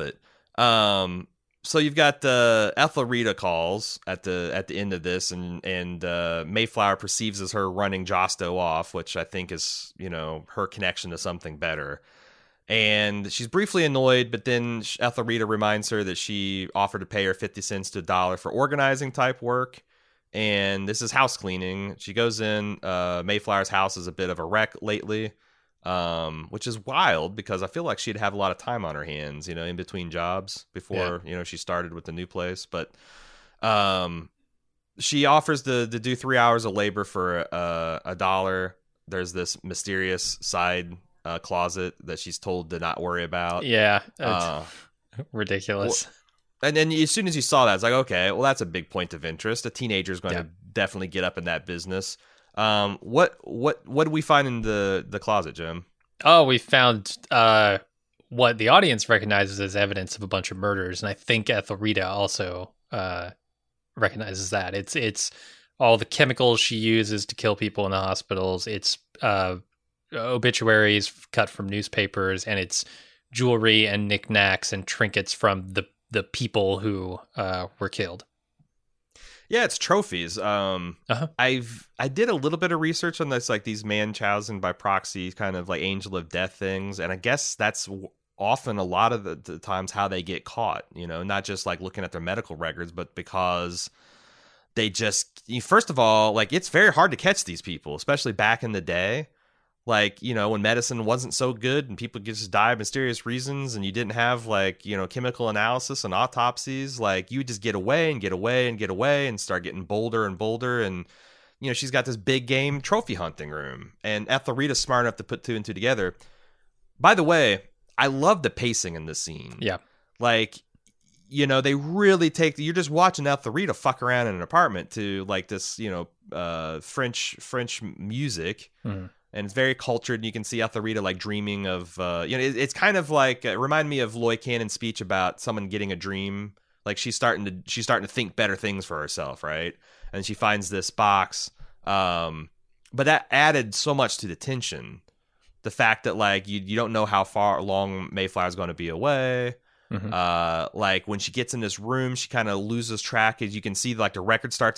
S2: So you've got Ethelrita calls at the end of this, and Mayflower perceives as her running Josto off, which I think is her connection to something better. And she's briefly annoyed, but then Ethelrita reminds her that she offered to pay her 50 cents to $1 for organizing type work. And this is house cleaning. She goes in. Mayflower's house is a bit of a wreck lately, which is wild because I feel like she'd have a lot of time on her hands, in between jobs before, she started with the new place. But she offers to do 3 hours of labor for $1. There's this mysterious side closet that she's told to not worry about.
S1: Yeah. Ridiculous.
S2: And then as soon as you saw that, it's like, okay, well, that's a big point of interest. A teenager's going to definitely get up in that business. What did we find in the closet, Jim?
S1: Oh, we found what the audience recognizes as evidence of a bunch of murders, and I think Ethelrita also recognizes that. It's all the chemicals she uses to kill people in the hospitals. It's obituaries cut from newspapers, and it's jewelry and knickknacks and trinkets from the people who were killed.
S2: Yeah, it's trophies. I did a little bit of research on this, like these Munchausen by proxy kind of like angel of death things, and I guess that's often a lot of the times how they get caught. You know, not just like looking at their medical records, but because they just, first of all, like it's very hard to catch these people, especially back in the day. Like, you know, when medicine wasn't so good and people just die of mysterious reasons and you didn't have like, you know, chemical analysis and autopsies, like you would just get away and get away and get away and start getting bolder and bolder. And, you know, she's got this big game trophy hunting room, and Ethelrita's smart enough to put two and two together. By the way, I love the pacing in this scene.
S1: Yeah.
S2: Like, you know, they really you're just watching Ethelrita fuck around in an apartment to like this, you know, French music. Mm. And it's very cultured, and you can see Ethelrita like dreaming of, you know, it's kind of like it reminded me of Loy Cannon's speech about someone getting a dream. Like she's starting to think better things for herself, right? And she finds this box, but that added so much to the tension. The fact that like you don't know how long Mayflower's going to be away. Mm-hmm. Like when she gets in this room, she kind of loses track. As you can see, like the record starts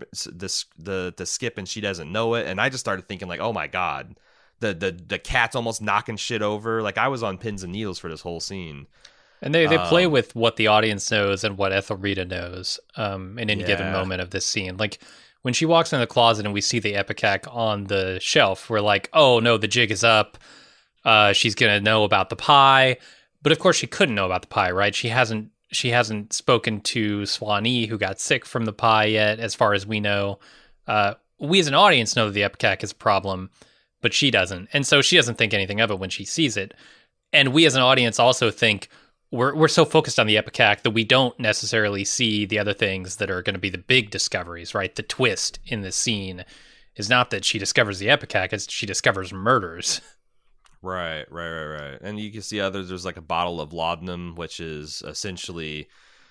S2: to skip, and she doesn't know it. And I just started thinking, like, oh my god, the cat's almost knocking shit over. Like I was on pins and needles for this whole scene.
S1: And they play with what the audience knows and what Ethelrita knows in any given moment of this scene. Like when she walks in the closet and we see the Ipecac on the shelf, we're like, oh no, the jig is up. She's gonna know about the pie. But of course, she couldn't know about the pie, right? She hasn't spoken to Swanee, who got sick from the pie yet, as far as we know. We as an audience know that the Ipecac is a problem, but she doesn't, and so she doesn't think anything of it when she sees it. And we as an audience also think we're so focused on the Ipecac that we don't necessarily see the other things that are going to be the big discoveries, right? The twist in this scene is not that she discovers the Ipecac; it's she discovers murders.
S2: Right. And you can see others. There's like a bottle of laudanum, which is essentially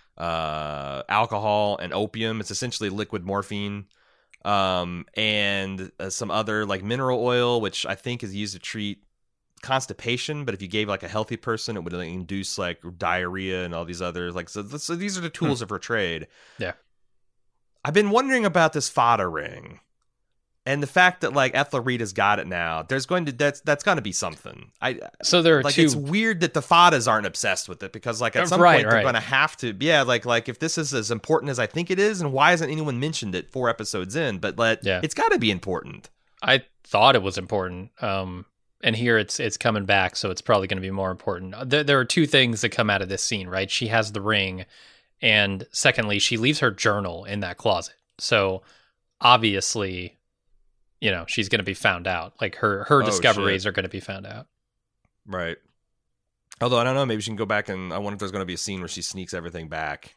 S2: alcohol and opium. It's essentially liquid morphine. And some other like mineral oil, which I think is used to treat constipation. But if you gave like a healthy person, it would like, induce like diarrhea and all these other like. So these are the tools of her trade.
S1: Yeah.
S2: I've been wondering about this fodder ring. And the fact that like Ethelrita's got it now, that's going to be something.
S1: So there are
S2: like
S1: two.
S2: It's weird that the Fadas aren't obsessed with it, because like at some point they're going to have to. Yeah, like if this is as important as I think it is, and why hasn't anyone mentioned it 4 episodes in? But it's got to be important.
S1: I thought it was important, and here it's coming back, so it's probably going to be more important. There are two things that come out of this scene, right? She has the ring, and secondly, she leaves her journal in that closet. So obviously, you know, she's going to be found out. Like her discoveries are going to be found out.
S2: Right. Although I don't know, maybe she can go back, and I wonder if there's going to be a scene where she sneaks everything back.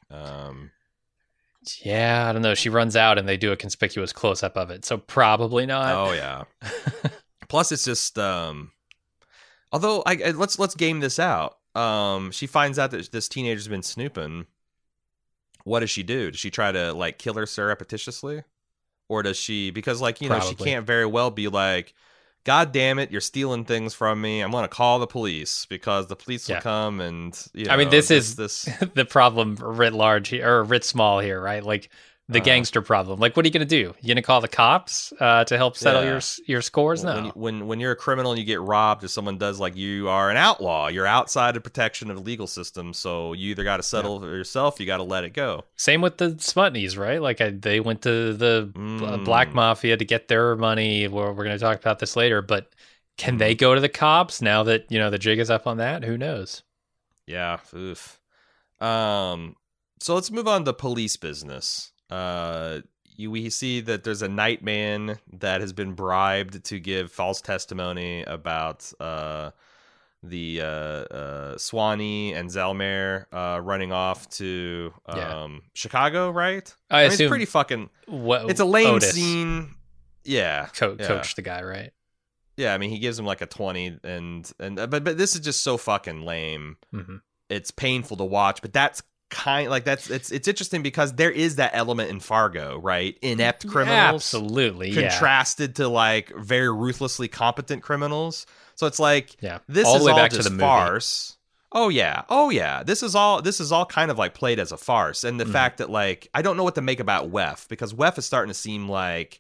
S1: Yeah, I don't know. She runs out and they do a conspicuous close up of it. So probably not.
S2: Oh yeah. Plus it's just although let's game this out. She finds out that this teenager's been snooping. What does she do? Does she try to like kill her surreptitiously? Or does she, because like, you know, she can't very well be like, God damn it, you're stealing things from me. I'm going to call the police, because the police will come and, you know.
S1: I mean, this is the problem writ large here, or writ small here, right? Like the gangster problem. Like, what are you going to do? You going to call the cops to help settle your scores? No.
S2: When you're a criminal and you get robbed, if someone does, like, you are an outlaw. You're outside the protection of the legal system, so you either got to settle for yourself, you got to let it go.
S1: Same with the Smutnies, right? Like, they went to the Black Mafia to get their money. We're going to talk about this later, but can they go to the cops now that, you know, the jig is up on that? Who knows?
S2: Yeah, oof. So let's move on to police business. We see that there's a nightman that has been bribed to give false testimony about the Swanee and Zelmer running off to Chicago, right?
S1: I
S2: mean,
S1: assume
S2: it's pretty fucking. It's a lame
S1: Otis
S2: scene. Yeah,
S1: coach the guy, right?
S2: Yeah, I mean, he gives him like a 20, but this is just so fucking lame.
S1: Mm-hmm.
S2: It's painful to watch, but that's it's interesting because there is that element in Fargo, right? Inept criminals,
S1: absolutely,
S2: contrasted to like very ruthlessly competent criminals. So it's like, this
S1: all
S2: is
S1: the way
S2: all
S1: back
S2: just
S1: to the
S2: farce. Oh yeah. This is all kind of like played as a farce, and the fact that like I don't know what to make about WEF, because WEF is starting to seem like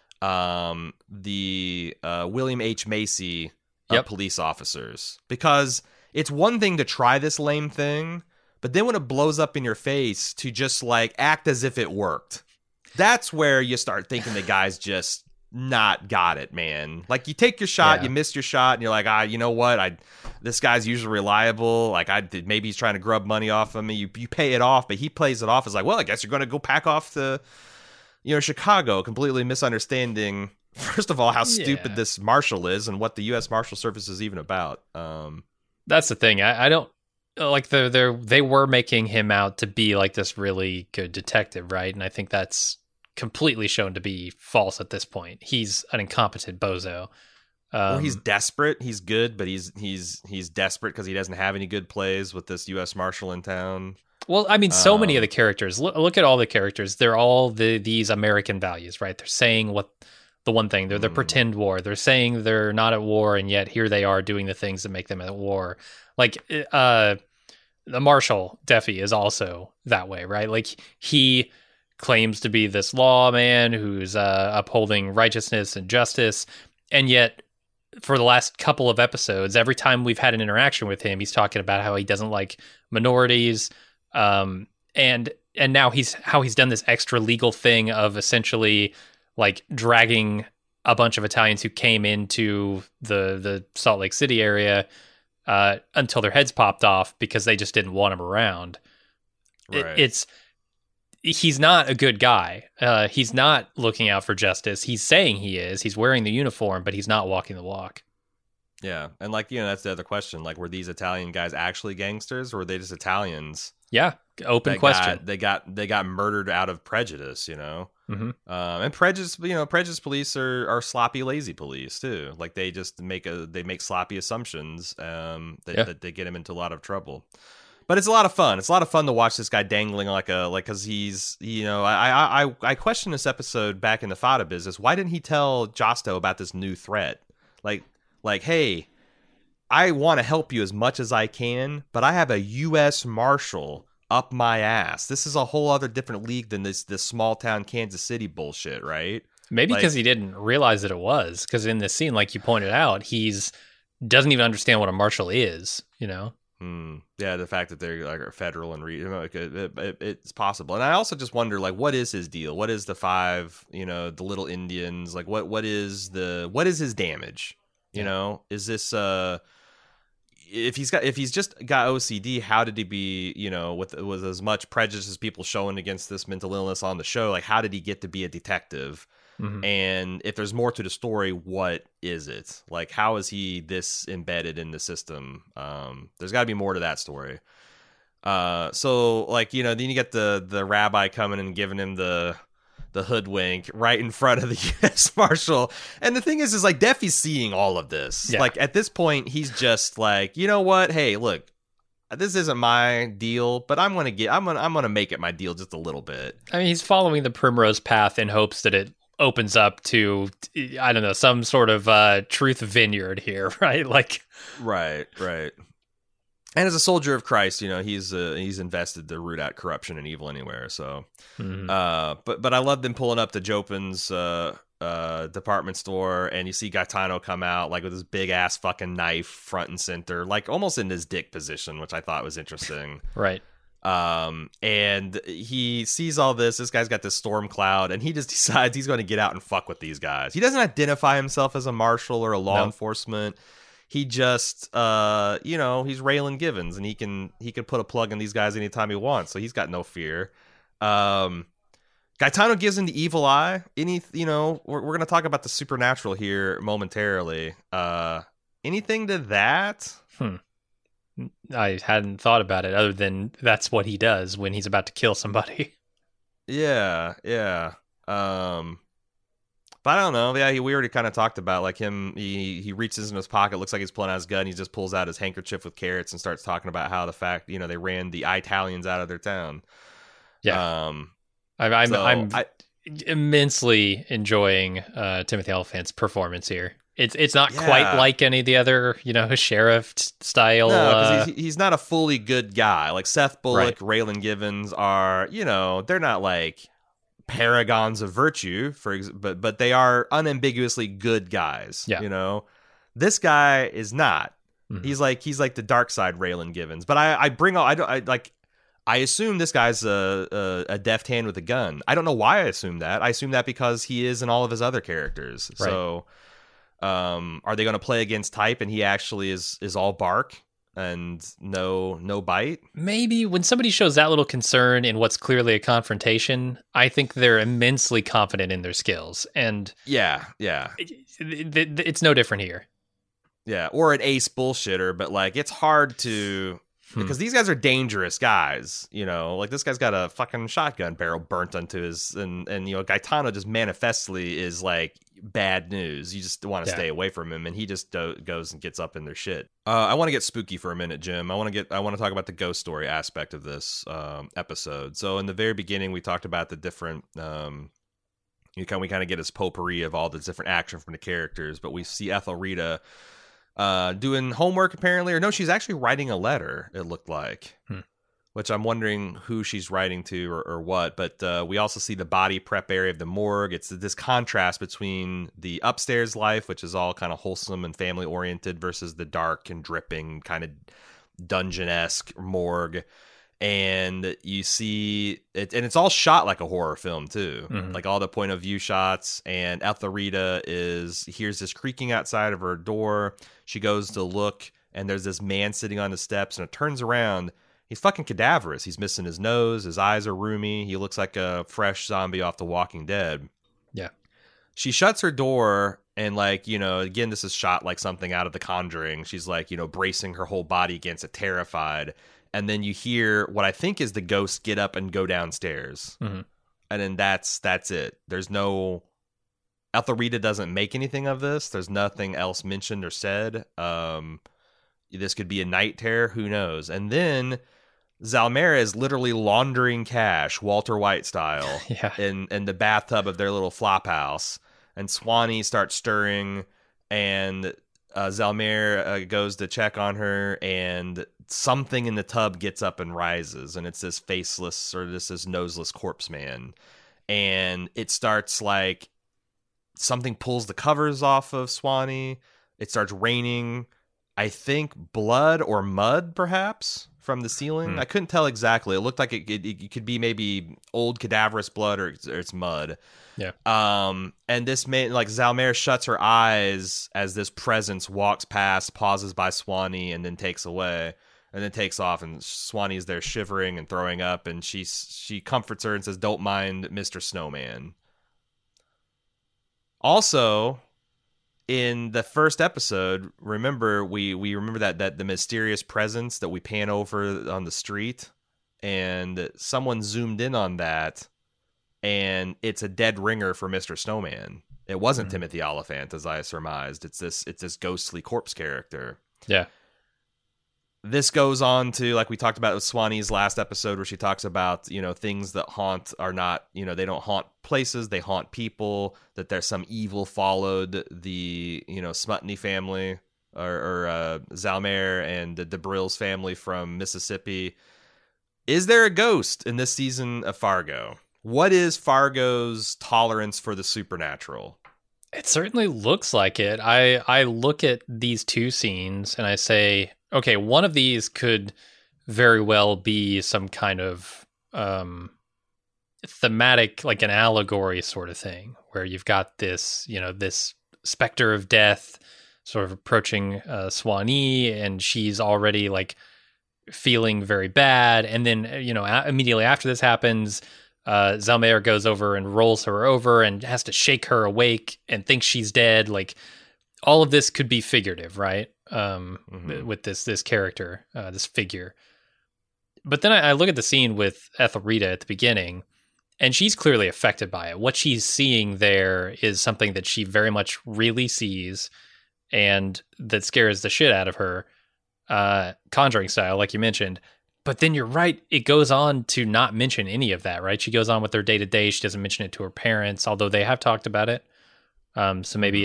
S2: the William H. Macy police officers, because it's one thing to try this lame thing, but then when it blows up in your face to just like act as if it worked, that's where you start thinking the guy's just not got it, man. Like, you take your shot, you missed your shot, and you're like, you know what? This guy's usually reliable. Like, maybe he's trying to grub money off of me. You pay it off, but he plays it off as like, well, I guess you're going to go pack off to, Chicago, completely misunderstanding, first of all, how stupid this marshal is and what the U.S. Marshal Service is even about.
S1: That's the thing. I don't like they were making him out to be like this really good detective, right? And I think that's completely shown to be false at this point. He's an incompetent bozo.
S2: Or he's desperate. He's good, but he's desperate because he doesn't have any good plays with this U.S. Marshal in town.
S1: Well, I mean, so many of the characters. Look at all the characters. They're all these American values, right? They're saying the one thing. They're the pretend war. They're saying they're not at war, and yet here they are doing the things that make them at war. Like the Marshal Deafy is also that way, right? Like, he claims to be this lawman who's upholding righteousness and justice, and yet for the last couple of episodes, every time we've had an interaction with him, he's talking about how he doesn't like minorities, and now he's done this extra legal thing of essentially like dragging a bunch of Italians who came into the Salt Lake City area until their heads popped off because they just didn't want him around.
S2: Right.
S1: He's not a good guy. He's not looking out for justice. He's saying he is. He's wearing the uniform, but he's not walking the walk.
S2: Yeah, and like, that's the other question. Like, were these Italian guys actually gangsters, or were they just Italians?
S1: Yeah, open question.
S2: They got murdered out of prejudice,
S1: Mm-hmm.
S2: And prejudice police are sloppy, lazy police too. Like, they just make sloppy assumptions that they get him into a lot of trouble. But it's a lot of fun. It's a lot of fun to watch this guy dangling because he's, I questioned this episode back in the Fada business. Why didn't he tell Josto about this new threat? Like, hey, I want to help you as much as I can, but I have a U.S. Marshal up my ass. This is a whole other different league than this small town Kansas City bullshit, right?
S1: Maybe because he didn't realize that it was. Because in this scene, like you pointed out, doesn't even understand what a marshal is,
S2: Yeah, the fact that they're like federal and it's possible. And I also just wonder, like, what is his deal? What is the five? The little Indians? Like, what is his damage? Is this if he's just got OCD? How did he be? With as much prejudice as people showing against this mental illness on the show, like, how did he get to be a detective? Mm-hmm. And if there's more to the story, what is it? Like, how is he this embedded in the system? There's got to be more to that story. So, like, then you get the rabbi coming and giving him the hoodwink right in front of the U.S. Marshal. And the thing is like, Deafy's seeing all of this. Yeah. Like, at this point, he's just like, you know what? Hey, look, this isn't my deal, but I'm gonna make it my deal just a little bit.
S1: I mean, he's following the primrose path in hopes that it opens up to, I don't know, some sort of truth vineyard here, right? Like,
S2: right. And as a soldier of Christ, he's invested to root out corruption and evil anywhere. So, but I love them pulling up to Jopin's department store, and you see Gaetano come out like with his big ass fucking knife front and center, like almost in his dick position, which I thought was interesting.
S1: Right.
S2: And he sees all this. This guy's got this storm cloud, and he just decides he's going to get out and fuck with these guys. He doesn't identify himself as a marshal or a law enforcement. He just, he's Raylan Givens, and he can put a plug in these guys anytime he wants. So he's got no fear. Gaetano gives him the evil eye. We're going to talk about the supernatural here momentarily. Anything to that?
S1: I hadn't thought about it other than that's what he does when he's about to kill somebody.
S2: Yeah. But But I don't know. Yeah, we already kind of talked about like him. He reaches in his pocket, looks like he's pulling out his gun. He just pulls out his handkerchief with carrots and starts talking about how the fact they ran the Italians out of their town.
S1: Yeah. I'm immensely enjoying Timothy Olyphant's performance here. It's not quite like any of the other sheriff style.
S2: No, because he's not a fully good guy. Like Seth Bullock, Raylan Givens are they're not like paragons of virtue, but they are unambiguously good guys.
S1: Yeah.
S2: This guy is not.
S1: Mm-hmm.
S2: He's like the dark side Raylan Givens. But I assume this guy's a deft hand with a gun. I don't know why I assume that. I assume that because he is in all of his other characters.
S1: Right.
S2: So, are they going to play against type and he actually is all bark and no bite?
S1: Maybe when somebody shows that little concern in what's clearly a confrontation, I think they're immensely confident in their skills. And
S2: yeah,
S1: it's no different here.
S2: Yeah, or an ace bullshitter, but like it's hard to. Because these guys are dangerous guys, like this guy's got a fucking shotgun barrel burnt onto his, and Gaetano just manifestly is like bad news. You just want to stay away from him, and he just goes and gets up in their shit. I want to get spooky for a minute, Jim. I want to talk about the ghost story aspect of this episode. So in the very beginning, we talked about the different, we kind of get this potpourri of all the different action from the characters, but we see Ethelrita doing homework apparently, or no, she's actually writing a letter, it looked like, which I'm wondering who she's writing to or what. But we also see the body prep area of the morgue. It's this contrast between the upstairs life, which is all kind of wholesome and family oriented, versus the dark and dripping kind of dungeon-esque morgue. And you see it, and it's all shot like a horror film too, like all the point of view shots. And Ethelrita hears this creaking outside of her door. She goes to look, and there's this man sitting on the steps, and it turns around. He's fucking cadaverous. He's missing his nose. His eyes are roomy. He looks like a fresh zombie off The Walking Dead.
S1: Yeah.
S2: She shuts her door, and again, this is shot like something out of The Conjuring. She's like, bracing her whole body against it, terrified. And then you hear what I think is the ghost get up and go downstairs. And then that's it. There's no... Ethelrita doesn't make anything of this. There's nothing else mentioned or said. This could be a night terror. Who knows? And then Zalmera is literally laundering cash, Walter White style, in the bathtub of their little flop house. And Swanee starts stirring, and Zalmera goes to check on her, and something in the tub gets up and rises, and it's this faceless or this noseless corpse man. And it starts like something pulls the covers off of Swanee. It starts raining, I think, blood or mud, perhaps, from the ceiling. I couldn't tell exactly. It looked like it could be maybe old cadaverous blood or it's mud.
S1: Yeah.
S2: And this man, like Zalmera, shuts her eyes as this presence walks past, pauses by Swanee, and then takes away. And then takes off, and Swanee's there shivering and throwing up, and she comforts her and says, "Don't mind Mr. Snowman." Also, in the first episode, remember we remember that the mysterious presence that we pan over on the street, and someone zoomed in on that, and it's a dead ringer for Mr. Snowman. It wasn't Timothy Olyphant, as I surmised. It's this ghostly corpse character.
S1: Yeah.
S2: This goes on to, like we talked about with Swanee's last episode, where she talks about, things that haunt are not, they don't haunt places, they haunt people, that there's some evil followed the, Smutney family or Zalmera and the Brills family from Mississippi. Is there a ghost in this season of Fargo? What is Fargo's tolerance for the supernatural?
S1: It certainly looks like it. I look at these two scenes and I say, okay, one of these could very well be some kind of thematic, like an allegory sort of thing, where you've got this, this specter of death sort of approaching Swanee, and she's already like feeling very bad. And then, immediately after this happens, Zalmera goes over and rolls her over and has to shake her awake and thinks she's dead. Like, all of this could be figurative, right? With this character, this figure. But then I look at the scene with Ethelrita at the beginning, And she's clearly affected by it. What she's seeing there is something that she very much really sees and that scares the shit out of her, Conjuring style, like you mentioned. But then you're right, it goes on to not mention any of that, right? She goes on with their day-to-day. She doesn't mention it to her parents, although they have talked about it. So maybe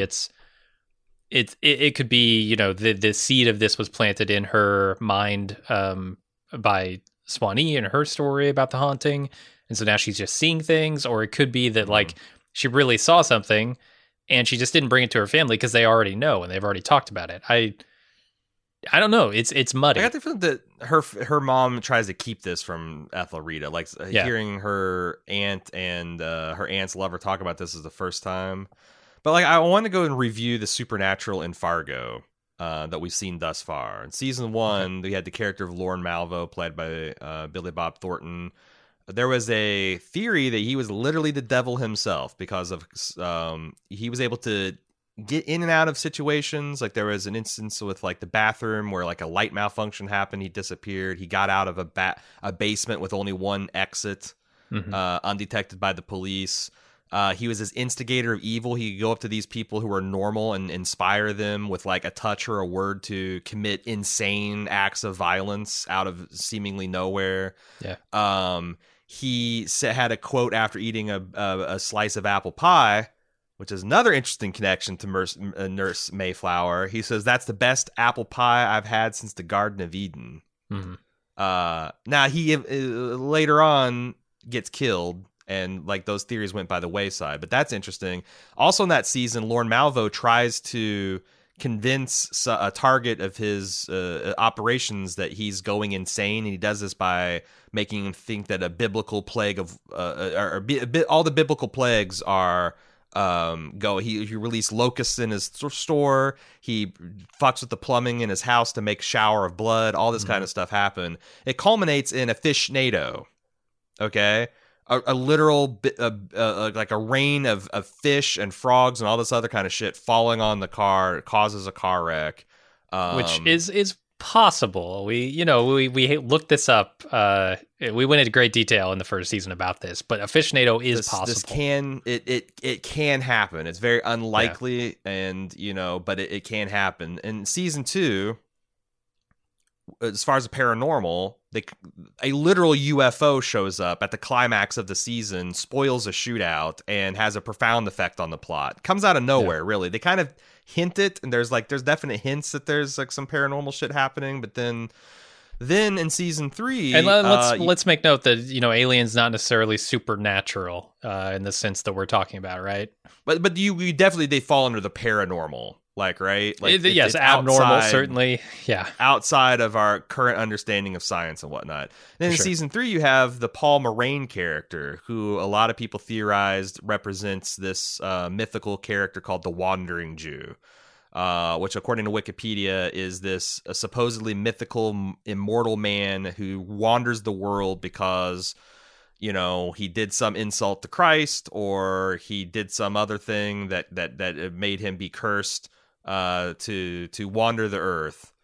S1: it could be, you know, the seed of this was planted in her mind by Swanee and her story about the haunting. And so now she's just seeing things, or it could be that like she really saw something and she just didn't bring it to her family because they already know and they've already talked about it. I don't know. It's muddy.
S2: I got the feeling that her mom tries to keep this from Ethelreda. Like hearing her aunt and her aunt's lover talk about this is the first time. But like I want to go and review the supernatural in Fargo that we've seen thus far. In season 1, we had the character of Lorne Malvo, played by Billy Bob Thornton. There was a theory that he was literally the devil himself because of he was able to get in and out of situations. Like there was an instance with like the bathroom where like a light malfunction happened. He disappeared. He got out of a basement with only one exit, undetected by the police. He was this instigator of evil. He could go up to these people who are normal and inspire them with like a touch or a word to commit insane acts of violence out of seemingly nowhere.
S1: Yeah.
S2: He had a quote after eating a slice of apple pie, which is another interesting connection to Nurse Mayflower. He says, "That's the best apple pie I've had since the Garden of Eden." Mm-hmm. Now, he later on gets killed, and like those theories went by the wayside. But that's interesting. Also in that season, Lorne Malvo tries to convince a target of his operations that he's going insane, and he does this by making him think that a biblical plague of all the biblical plagues are he released locusts in his store. He fucks with the plumbing in his house to make shower of blood. All this kind of stuff happen. It culminates in a fishnado. Okay. A literal like a rain of fish and frogs and all this other kind of shit falling on the car. It causes a car wreck,
S1: which is possible. We looked this up. We went into great detail in the first season about this, but a fishnado is possible.
S2: This can happen. It's very unlikely, and but it can happen. In season 2, as far as the paranormal, a literal UFO shows up at the climax of the season, spoils a shootout, and has a profound effect on the plot. Comes out of nowhere, really. They kind of hint it, and there's definite hints that there's like some paranormal shit happening, but then in season 3,
S1: and let's make note that Alien's not necessarily supernatural in the sense that we're talking about, right?
S2: But you definitely, they fall under the paranormal. Right?
S1: Yes, abnormal, certainly. Yeah.
S2: Outside of our current understanding of science and whatnot. Then in season 3, you have the Paul Moraine character, who a lot of people theorized represents this mythical character called the Wandering Jew, which, according to Wikipedia, is this supposedly mythical, immortal man who wanders the world because he did some insult to Christ, or he did some other thing that made him be cursed to wander the earth.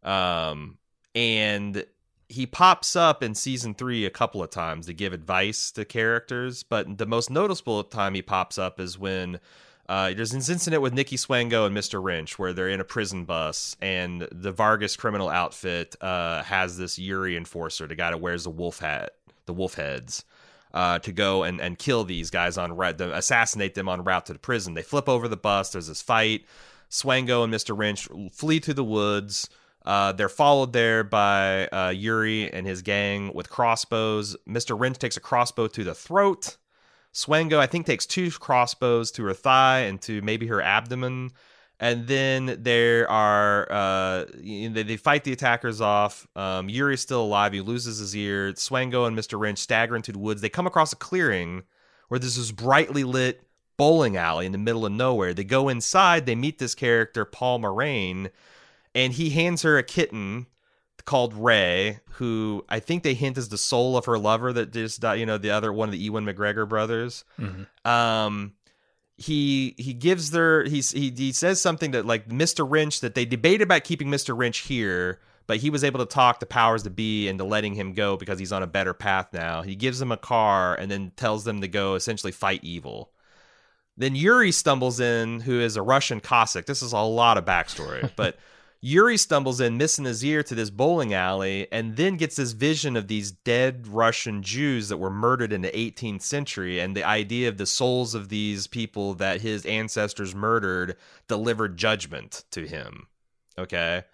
S2: And he pops up in season 3 a couple of times to give advice to characters, but the most noticeable time he pops up is when there's this incident with Nikki Swango and Mr. Wrench where they're in a prison bus, and the Vargas criminal outfit has this Yuri enforcer, the guy that wears the wolf heads, to go and kill these guys assassinate them en route to the prison. They flip over the bus. There's this fight. Swango and Mr. Wrench flee to the woods. They're followed there by Yuri and his gang with crossbows. Mr. Wrench takes a crossbow to the throat. Swango, I think, takes 2 crossbows to her thigh and to maybe her abdomen. And then there are they fight the attackers off. Yuri's still alive. He loses his ear. Swango and Mr. Wrench stagger into the woods. They come across a clearing where there's this brightly lit bowling alley in the middle of nowhere. They go inside. They meet this character, Paul Moraine, and he hands her a kitten called Ray, who I think they hint is the soul of her lover that just died, the other one of the Ewan McGregor brothers. Mm-hmm. He gives her, he says something that, like, Mr. Wrench, that they debate about keeping Mr. Wrench here, but he was able to talk the powers to be into letting him go because he's on a better path now. He gives them a car and then tells them to go essentially fight evil. Then Yuri stumbles in, who is a Russian Cossack. This is a lot of backstory, but Yuri stumbles in, missing his ear, to this bowling alley, and then gets this vision of these dead Russian Jews that were murdered in the 18th century, and the idea of the souls of these people that his ancestors murdered delivered judgment to him. Okay?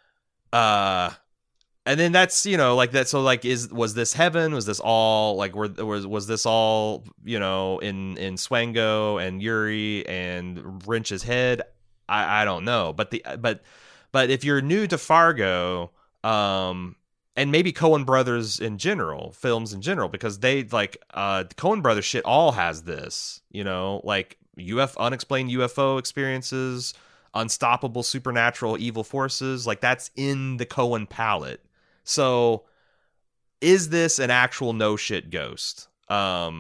S2: And then that's, like that. So like, was this heaven? Was this all like, was this all, in Swango and Yuri and Wrench's head? I don't know. But if you're new to Fargo, and maybe Coen Brothers in general, films in general, because they like, Coen Brothers shit all has this, like unexplained UFO experiences, unstoppable supernatural evil forces, like that's in the Coen palette. So is this an actual no shit ghost? I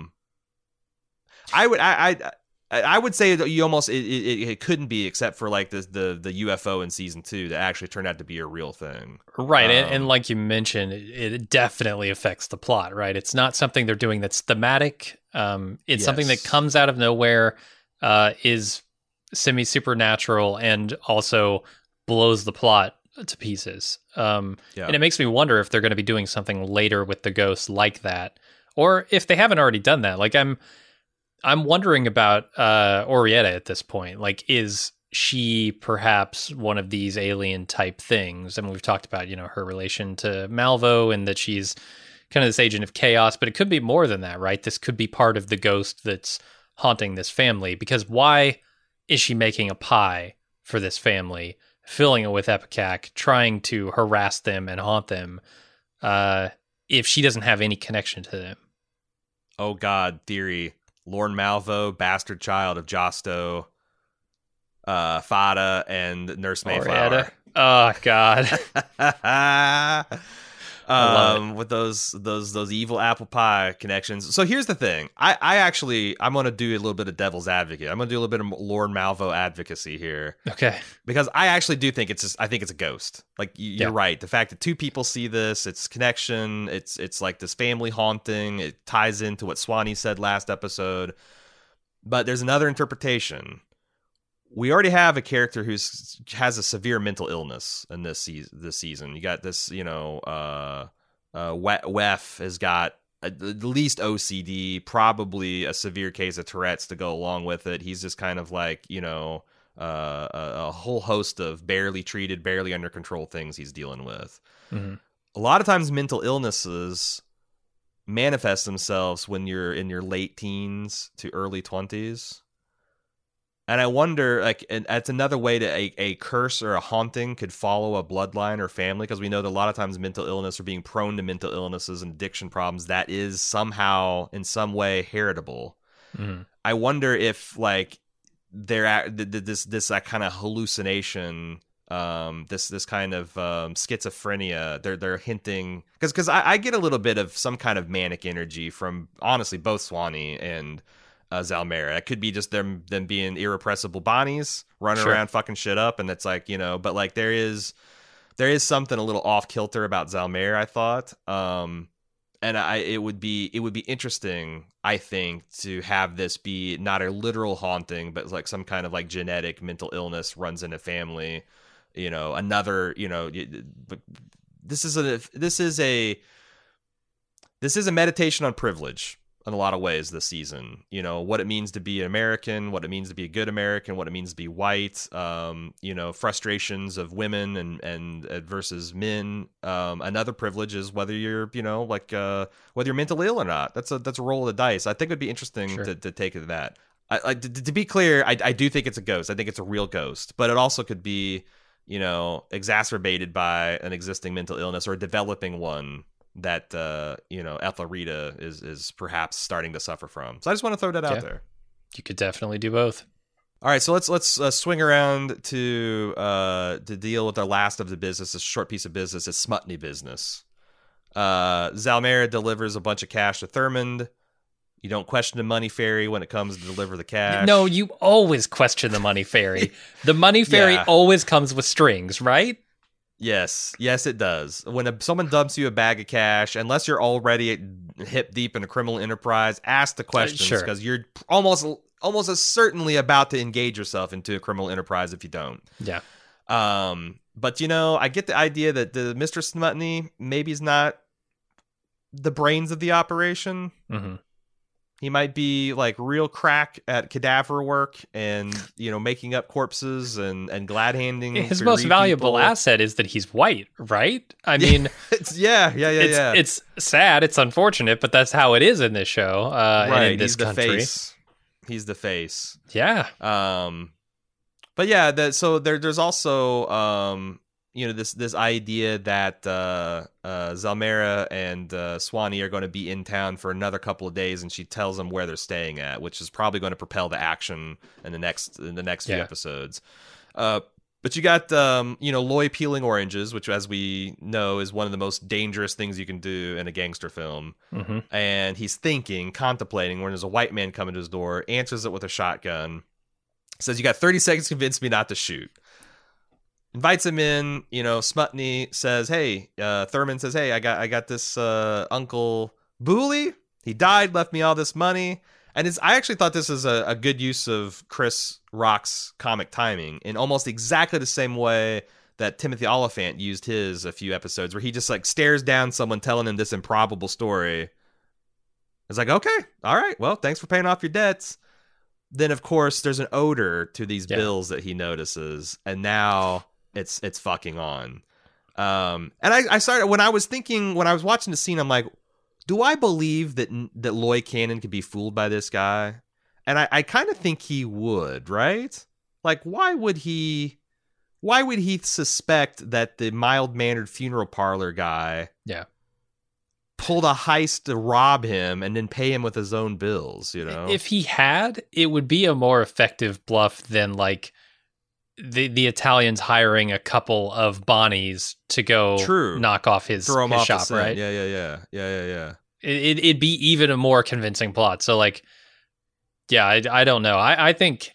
S2: would say that you almost it couldn't be, except for like the UFO in season 2 that actually turned out to be a real thing.
S1: Right. And like you mentioned, it definitely affects the plot, right? It's not something they're doing that's thematic. It's something that comes out of nowhere, is semi-supernatural, and also blows the plot to pieces. And it makes me wonder if they're going to be doing something later with the ghosts like that, or if they haven't already done that. Like I'm wondering about Orietta at this point. Like, is she perhaps one of these alien type things? I mean, we've talked about, her relation to Malvo and that she's kind of this agent of chaos, but it could be more than that, right? This could be part of the ghost that's haunting this family, because why is she making a pie for this family, filling it with ipecac, trying to harass them and haunt them, if she doesn't have any connection to them?
S2: Oh God, theory. Lorne Malvo, bastard child of Josto, Fada, and Nurse Mayflower.
S1: Oh God.
S2: With those evil apple pie connections. So here's the thing. I'm going to do a little bit of devil's advocate. I'm going to do a little bit of Lorne Malvo advocacy here.
S1: Okay.
S2: Because I actually do think I think it's a ghost. Like you're right. The fact that two people see this, it's connection. It's like this family haunting. It ties into what Swanee said last episode. But there's another interpretation. We already have a character has a severe mental illness in this season. You got this, Wef has got at least OCD, probably a severe case of Tourette's to go along with it. He's just kind of like, a whole host of barely treated, barely under control things he's dealing with. Mm-hmm. A lot of times mental illnesses manifest themselves when you're in your late teens to early 20s. And I wonder, like, and that's another way that a curse or a haunting could follow a bloodline or family, because we know that a lot of times mental illness or being prone to mental illnesses and addiction problems, that is somehow, in some way, heritable. Mm-hmm. I wonder if, like, this kind of hallucination, this kind of schizophrenia, they're hinting, because I get a little bit of some kind of manic energy from, honestly, both Swanee and Zalmera. It could be just them being irrepressible Bonnies running around fucking shit up, and it's like, but like there is something a little off kilter about Zalmera, I thought. And it would be interesting, I think, to have this be not a literal haunting, but like some kind of like genetic mental illness runs in a family. This is a meditation on privilege in a lot of ways this season. What it means to be an American, what it means to be a good American, what it means to be white, frustrations of women and versus men. Another privilege is whether you're, whether you're mentally ill or not. That's a roll of the dice. I think it'd be interesting to take it to that. To be clear, I do think it's a ghost. I think it's a real ghost, but it also could be, exacerbated by an existing mental illness or a developing one that Ethelrita is perhaps starting to suffer from. So I just want to throw that out there.
S1: You could definitely do both.
S2: All right, so let's swing around to deal with our last of the business, a short piece of business, it's Smutney business. Zalmera delivers a bunch of cash to Thurmond. You don't question the money fairy when it comes to deliver the cash.
S1: No, you always question the money fairy. The money fairy always comes with strings, right?
S2: Yes, it does. When someone dumps you a bag of cash, unless you're already hip deep in a criminal enterprise, ask the questions because you're almost as certainly about to engage yourself into a criminal enterprise if you don't.
S1: Yeah.
S2: But I get the idea that the Mr. Smutny maybe is not the brains of the operation.
S1: Mm-hmm.
S2: He might be like real crack at cadaver work and, making up corpses and glad handing.
S1: His most valuable asset is that he's white, right? I mean,
S2: it's
S1: sad. It's unfortunate, but that's how it is in this show.
S2: Right.
S1: And in this country.
S2: He's the face.
S1: Yeah.
S2: But yeah, there's also, this idea that Zelmera and Swanee are going to be in town for another couple of days, and she tells them where they're staying at, which is probably going to propel the action in the next few episodes. But you got Loy peeling oranges, which, as we know, is one of the most dangerous things you can do in a gangster film.
S1: Mm-hmm.
S2: And he's contemplating when there's a white man coming to his door, answers it with a shotgun, says, "You got 30 seconds to convince me not to shoot." Invites him in, Smutny says, "Hey," Thurman says, "Hey, I got this Uncle Booley. He died, left me all this money." And I actually thought this is a good use of Chris Rock's comic timing in almost exactly the same way that Timothy Olyphant used his a few episodes, where he just like stares down someone telling him this improbable story. It's like, okay, all right, well, thanks for paying off your debts. Then, of course, there's an odor to these bills that he notices, and now it's fucking on. And I started when I was watching the scene, I'm like, do I believe that Loy Cannon could be fooled by this guy? And I kind of think he would, right? Like, why would he suspect that the mild-mannered funeral parlor guy pulled a heist to rob him and then pay him with his own bills,
S1: If he had, it would be a more effective bluff than like the Italians hiring a couple of Bonnies to go knock off his shop, right?
S2: Yeah.
S1: It'd be even a more convincing plot. So like, yeah, I don't know. I think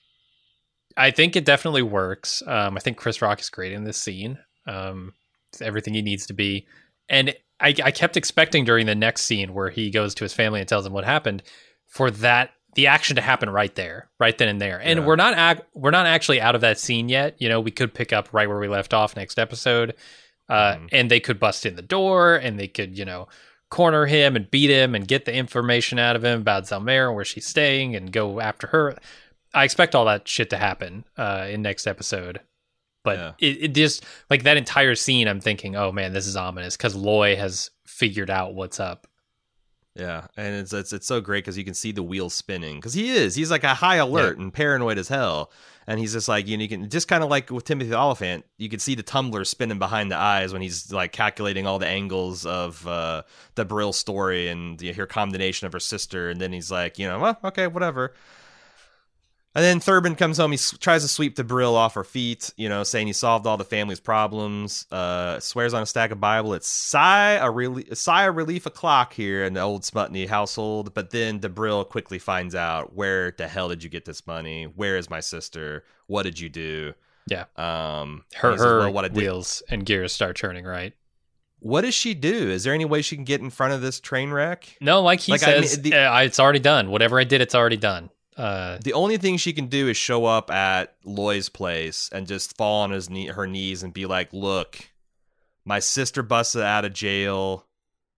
S1: it definitely works. I think Chris Rock is great in this scene. It's everything he needs to be. And I kept expecting during the next scene where he goes to his family and tells them what happened for the action to happen right then and there. And we're not actually out of that scene yet. We could pick up right where we left off next episode. And they could bust in the door and they could, corner him and beat him and get the information out of him about Zelmera and where she's staying and go after her. I expect all that shit to happen in next episode. But it just, like, that entire scene, I'm thinking, oh man, this is ominous because Loy has figured out what's up.
S2: Yeah, and it's so great because you can see the wheels spinning because he's like a high alert and paranoid as hell, and he's just like, you can just kind of like with Timothy Olyphant, you can see the tumbler spinning behind the eyes when he's like calculating all the angles of the Brill story and her condemnation of her sister, and then he's like, well, okay, whatever. And then Thurman comes home. He tries to sweep the Brill off her feet, saying he solved all the family's problems. Swears on a stack of Bible. It's sigh of relief o'clock here in the old Smutny household. But then the Brill quickly finds out, where the hell did you get this money? Where is my sister? What did you do?
S1: Yeah.
S2: Her
S1: wheels and gears start turning, right?
S2: What does she do? Is there any way she can get in front of this train wreck?
S1: No, like he says, it's already done. Whatever I did, it's already done.
S2: The only thing she can do is show up at Loy's place and just fall on her knees and be like, look, my sister busted out of jail.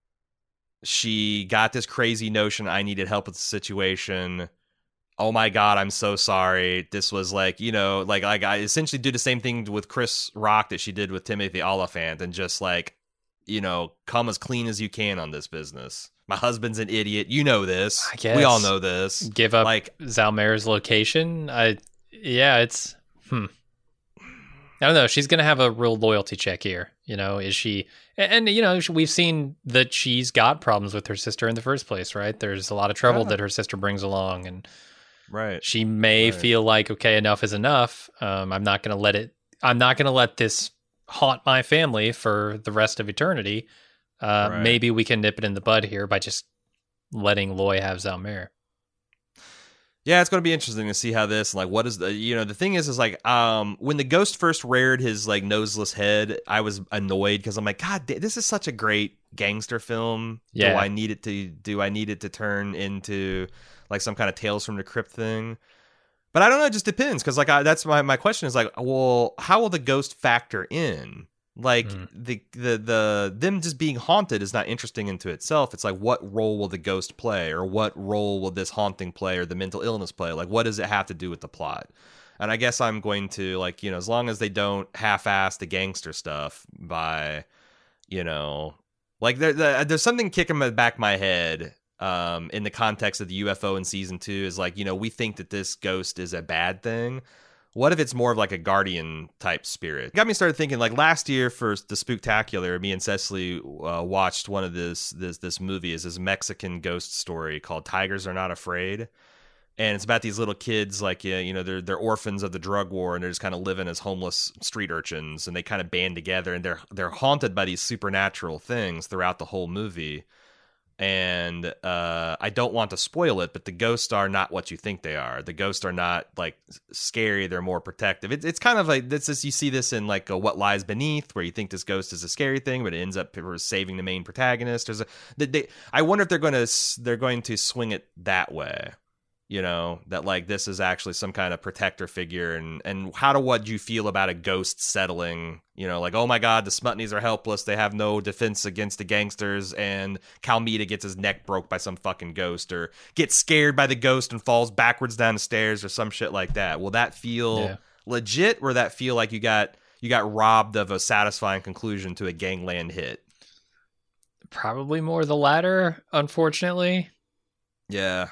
S2: She got this crazy notion I needed help with the situation. Oh my God, I'm so sorry. This was like, like I essentially do the same thing with Chris Rock that she did with Timothy Olyphant and just like, come as clean as you can on this business. My husband's an idiot. You know this.
S1: I guess.
S2: We all know this.
S1: Give up Zelmera's location. It's I don't know. She's going to have a real loyalty check here. Is she? And, we've seen that she's got problems with her sister in the first place, right? There's a lot of trouble that her sister brings along. And she may feel like, okay, enough is enough. I'm not going to let this haunt my family for the rest of eternity. Maybe we can nip it in the bud here by just letting Loy have Zelmera.
S2: Yeah, it's going to be interesting to see how this, like, what is the, the thing is like, when the ghost first reared his, like, noseless head, I was annoyed because I'm like, God, this is such a great gangster film.
S1: Yeah.
S2: Do I need it to turn into, like, some kind of Tales from the Crypt thing? But I don't know, it just depends, because, like, that's my question is, like, well, how will the ghost factor in? Like, the them just being haunted is not interesting into itself. It's like, what role will the ghost play, or what role will this haunting play, or the mental illness play? Like, what does it have to do with the plot? And I guess I'm going to, like, as long as they don't half-ass the gangster stuff by, like, there's something kicking in the back of my head in the context of the UFO in season 2 is like, we think that this ghost is a bad thing. What if it's more of like a guardian type spirit? Got me started thinking, like, last year for the Spooktacular, me and Cecily watched one of this movie. Is this Mexican ghost story called Tigers Are Not Afraid. And it's about these little kids, like, they're orphans of the drug war, and they're just kind of living as homeless street urchins, and they kind of band together, and they're haunted by these supernatural things throughout the whole movie. And I don't want to spoil it, but the ghosts are not what you think they are. The ghosts are not, like, scary. They're more protective. It's kind of like this. You see this in, like, What Lies Beneath, where you think this ghost is a scary thing, but it ends up saving the main protagonist. I wonder if they're going to swing it that way. That, like, this is actually some kind of protector figure, and what you feel about a ghost settling, like, oh my God, the Smutneys are helpless, they have no defense against the gangsters, and Calmeda gets his neck broke by some fucking ghost, or gets scared by the ghost and falls backwards down the stairs, or some shit like that. Will that feel legit, or that feel like you got robbed of a satisfying conclusion to a gangland hit?
S1: Probably more the latter, unfortunately.
S2: Yeah.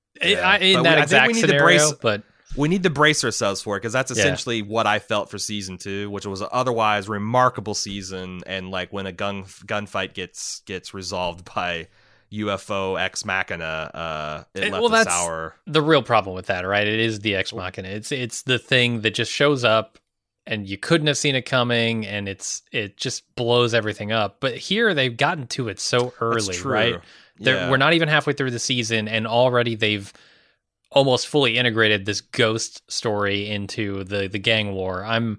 S1: In that exact scenario, but
S2: we need to brace ourselves for it, because that's essentially what I felt for season 2, which was an otherwise remarkable season. And, like, when a gunfight gets resolved by UFO ex machina, it left us sour.
S1: The real problem with that, right? It is the ex machina. It's the thing that just shows up, and you couldn't have seen it coming, and it just blows everything up. But here they've gotten to it so early, right? Yeah. We're not even halfway through the season, and already they've almost fully integrated this ghost story into the gang war. I'm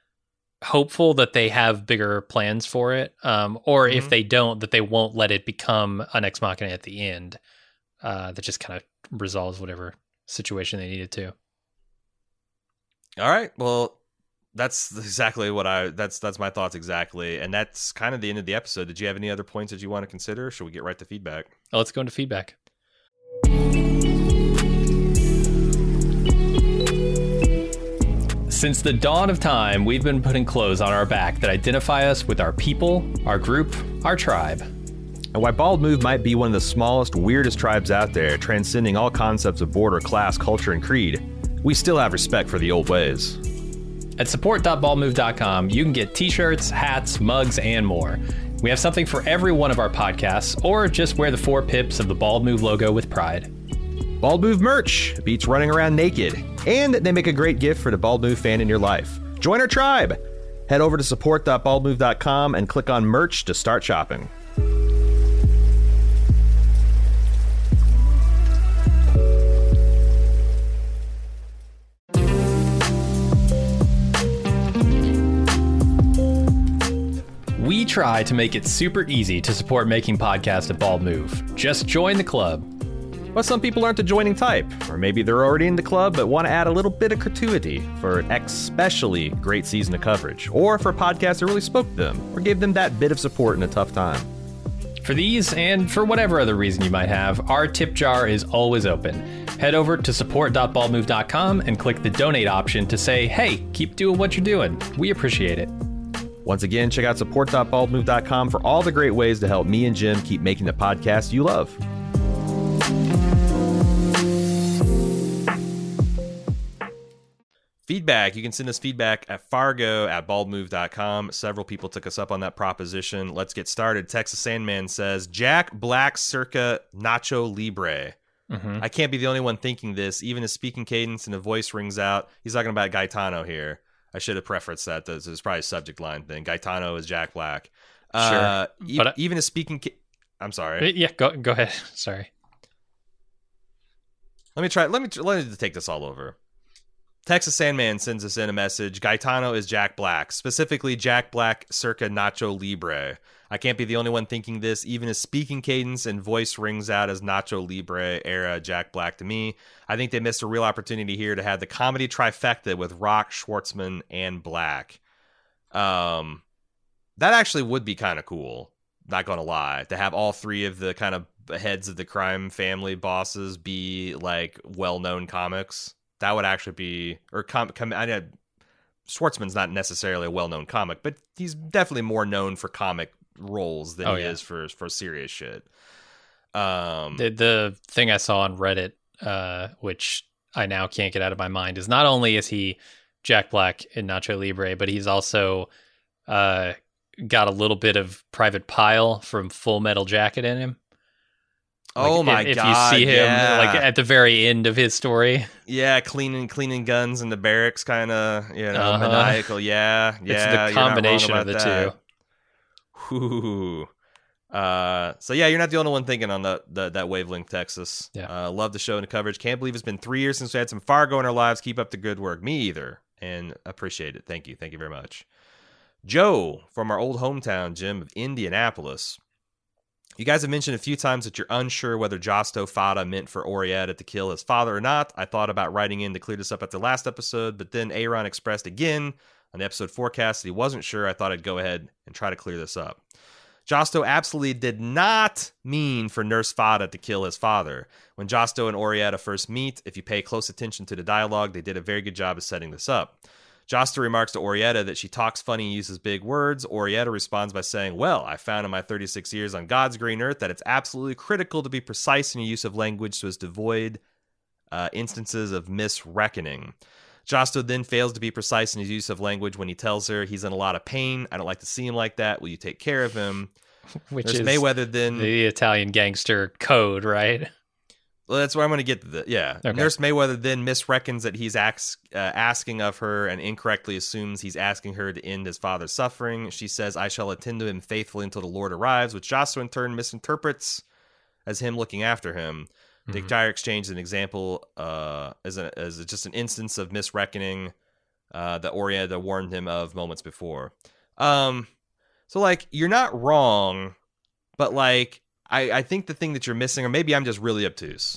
S1: hopeful that they have bigger plans for it, or if they don't, that they won't let it become an ex machina at the end that just kind of resolves whatever situation they needed to.
S2: All right, well, that's exactly what that's my thoughts exactly. And that's kind of the end of the episode. Did you have any other points that you want to consider? Or should we get right to feedback?
S1: Oh, let's go into feedback. Since the dawn of time, we've been putting clothes on our back that identify us with our people, our group, our tribe.
S3: And while Bald Move might be one of the smallest, weirdest tribes out there, transcending all concepts of border, class, culture, and creed, we still have respect for the old ways.
S1: At support.baldmove.com, you can get t-shirts, hats, mugs, and more. We have something for every one of our podcasts, or just wear the 4 pips of the Bald Move logo with pride.
S3: Bald Move merch beats running around naked, and they make a great gift for the Bald Move fan in your life. Join our tribe! Head over to support.baldmove.com and click on merch to start shopping.
S1: We try to make it super easy to support making podcasts at Bald Move. Just join the club.
S3: But some people aren't the joining type, or maybe they're already in the club but want to add a little bit of gratuity for an especially great season of coverage, or for a podcast that really spoke to them, or gave them that bit of support in a tough time.
S1: For these, and for whatever other reason you might have, our tip jar is always open. Head over to support.baldmove.com and click the donate option to say, hey, keep doing what you're doing. We appreciate it.
S3: Once again, check out support.baldmove.com for all the great ways to help me and Jim keep making the podcast you love.
S2: Feedback. You can send us feedback at fargo@baldmove.com. Several people took us up on that proposition. Let's get started. Texas Sandman says, Jack Black circa Nacho Libre. I can't be the only one thinking this. Even his speaking cadence and the voice rings out. He's talking about Gaetano here. I should have prefaced that. This is probably a subject line thing. Gaetano is Jack Black.
S1: Sure. But
S2: even his speaking... I'm sorry.
S1: Yeah, go ahead. Sorry.
S2: Let me take this all over. Texas Sandman sends us in a message. Gaetano is Jack Black, specifically Jack Black circa Nacho Libre. I can't be the only one thinking this. Even his speaking cadence and voice rings out as Nacho Libre era Jack Black to me. I think they missed a real opportunity here to have the comedy trifecta with Rock, Schwartzman, and Black. That actually would be kind of cool. Not gonna lie, to have all three of the kind of heads of the crime family bosses be like well-known comics. That would actually be, or I know Schwartzman's not necessarily a well-known comic, but he's definitely more known for comic roles than he is for serious shit.
S1: The thing I saw on Reddit, which I now can't get out of my mind, is not only is he Jack Black in Nacho Libre, but he's also got a little bit of Private Pile from Full Metal Jacket in him. Like, if you see him like at the very end of his story,
S2: cleaning guns in the barracks, kind of maniacal. It's
S1: the combination of the
S2: that. Two. Ooh. So you're not the only one thinking on that wavelength, Texas. Love the show and the coverage. Can't believe it's been 3 years since we had some Fargo in our lives. Keep up the good work. Me either, and appreciate it. Thank you very much. Joe from our old hometown, Jim, of Indianapolis. You guys have mentioned a few times that you're unsure whether Josto Fada meant for Orietta to kill his father or not. I thought about writing in to clear this up at the last episode, but then Aaron expressed again on the episode forecast that he wasn't sure. I thought I'd go ahead and try to clear this up. Josto absolutely did not mean for Nurse Fada to kill his father. When Josto and Orietta first meet, if you pay close attention to the dialogue, they did a very good job of setting this up. Josto remarks to Orietta that she talks funny and uses big words. Orietta responds by saying, well, I found in my 36 years on God's green earth that it's absolutely critical to be precise in your use of language so as to avoid instances of misreckoning. Josto then fails to be precise in his use of language when he tells her he's in a lot of pain. I don't like to see him like that. Will you take care of him?
S1: Which
S2: Nurse
S1: is
S2: Mayweather then
S1: the Italian gangster code, right?
S2: Well, that's where I'm going to get to the, Okay. Nurse Mayweather then misreckons that he's asking of her and incorrectly assumes he's asking her to end his father's suffering. She says, I shall attend to him faithfully until the Lord arrives, which Josto in turn misinterprets as him looking after him. The entire exchange is an example, as just an instance of misreckoning that Orietta warned him of moments before. So, you're not wrong, but, I think the thing that you're missing, or maybe I'm just really obtuse,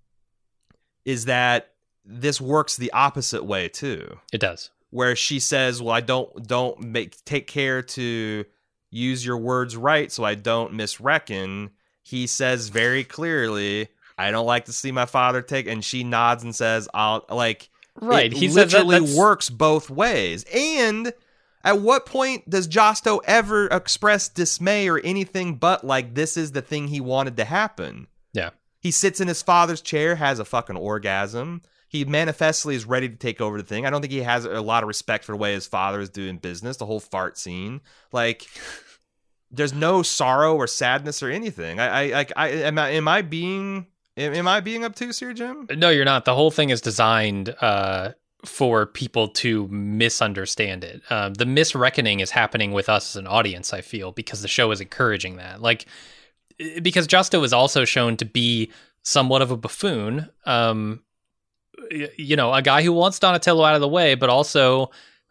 S2: is that this works the opposite way too.
S1: It does.
S2: Where she says, "Well, I take care to use your words right, so I don't misreckon." He says very clearly, "I don't like to see my father take," and she nods and says, "I'll like."
S1: Right.
S2: It
S1: he
S2: literally
S1: said
S2: works both ways, and. At what point does Josto ever express dismay or anything but this is the thing he wanted to happen?
S1: Yeah.
S2: He sits in his father's chair, has a fucking orgasm. He manifestly is ready to take over the thing. I don't think he has a lot of respect for the way his father is doing business, the whole fart scene. There's no sorrow or sadness or anything. Am I being obtuse here, Jim?
S1: No, you're not. The whole thing is designed for people to misunderstand it. The misreckoning is happening with us as an audience, I feel, because the show is encouraging that. Because Josto is also shown to be somewhat of a buffoon, a guy who wants Donatello out of the way, but also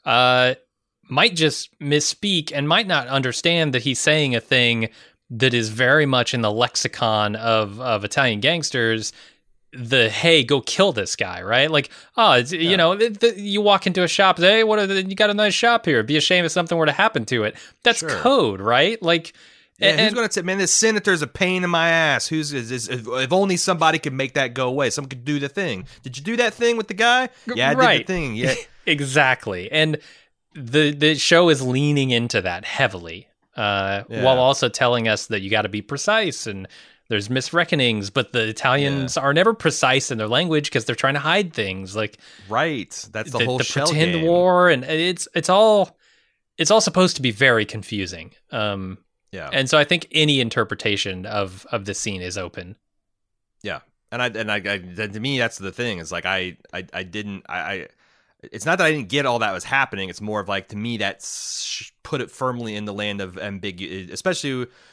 S1: might just misspeak and might not understand that he's saying a thing that is very much in the lexicon of Italian gangsters. Hey, go kill this guy, right? You walk into a shop, hey, you got a nice shop here. It'd be a shame if something were to happen to it. That's code, right?
S2: Who's going to say, man, this senator's a pain in my ass. If only somebody could make that go away. Someone could do the thing. Did you do that thing with the guy? Yeah, I did the thing. Yeah,
S1: exactly. And the show is leaning into that heavily, while also telling us that you got to be precise and there's misreckonings, but the Italians are never precise in their language because they're trying to hide things.
S2: Right, that's the whole shell
S1: pretend
S2: game.
S1: War, and it's all supposed to be very confusing. And so I think any interpretation of this scene is open.
S2: Yeah, and I to me that's the thing. It's I didn't. It's not that I didn't get all that was happening. It's more of to me that's put it firmly in the land of ambiguity, especially.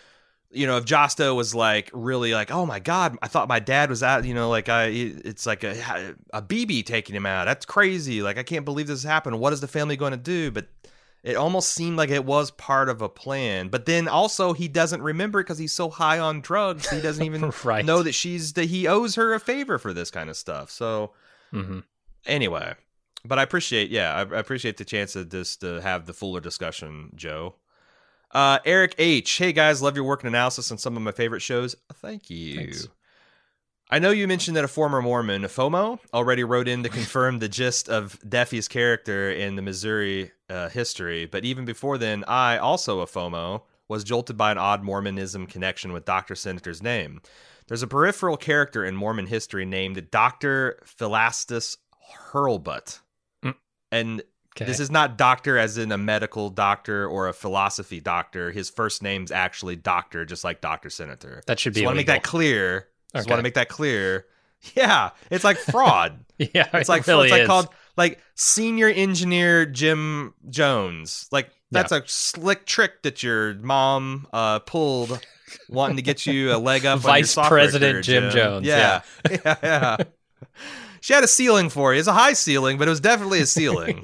S2: if Josto was like really like, oh my God, I thought my dad was out, it's like a BB taking him out. That's crazy. Like, I can't believe this happened. What is the family going to do? But it almost seemed like it was part of a plan. But then also he doesn't remember it because he's so high on drugs. He doesn't even
S1: right.
S2: know that he owes her a favor for this kind of stuff. So anyway, but I appreciate the chance of this to have the fuller discussion, Joe. Eric H. Hey guys, love your work and analysis on some of my favorite shows. Thank you.
S1: Thanks.
S2: I know you mentioned that a former Mormon, FOMO, already wrote in to confirm the gist of Deafy's character in the Missouri history, but even before then, I, also a FOMO, was jolted by an odd Mormonism connection with Dr. Senator's name. There's a peripheral character in Mormon history named Dr. Philastus Hurlbut. And this is not doctor as in a medical doctor or a philosophy doctor. His first name's actually Doctor, just like Dr. Senator.
S1: That should be
S2: want to make that clear.
S1: Okay.
S2: Just want to make that clear. Yeah, it's like fraud.
S1: Yeah,
S2: it's like
S1: really
S2: it's like called like Senior Engineer Jim Jones. Like that's a slick trick that your mom pulled, wanting to get you a leg up.
S1: Vice
S2: on your
S1: President
S2: career,
S1: Jim Jones.
S2: Yeah. Yeah. She had a ceiling for you. It's a high ceiling, but it was definitely a ceiling.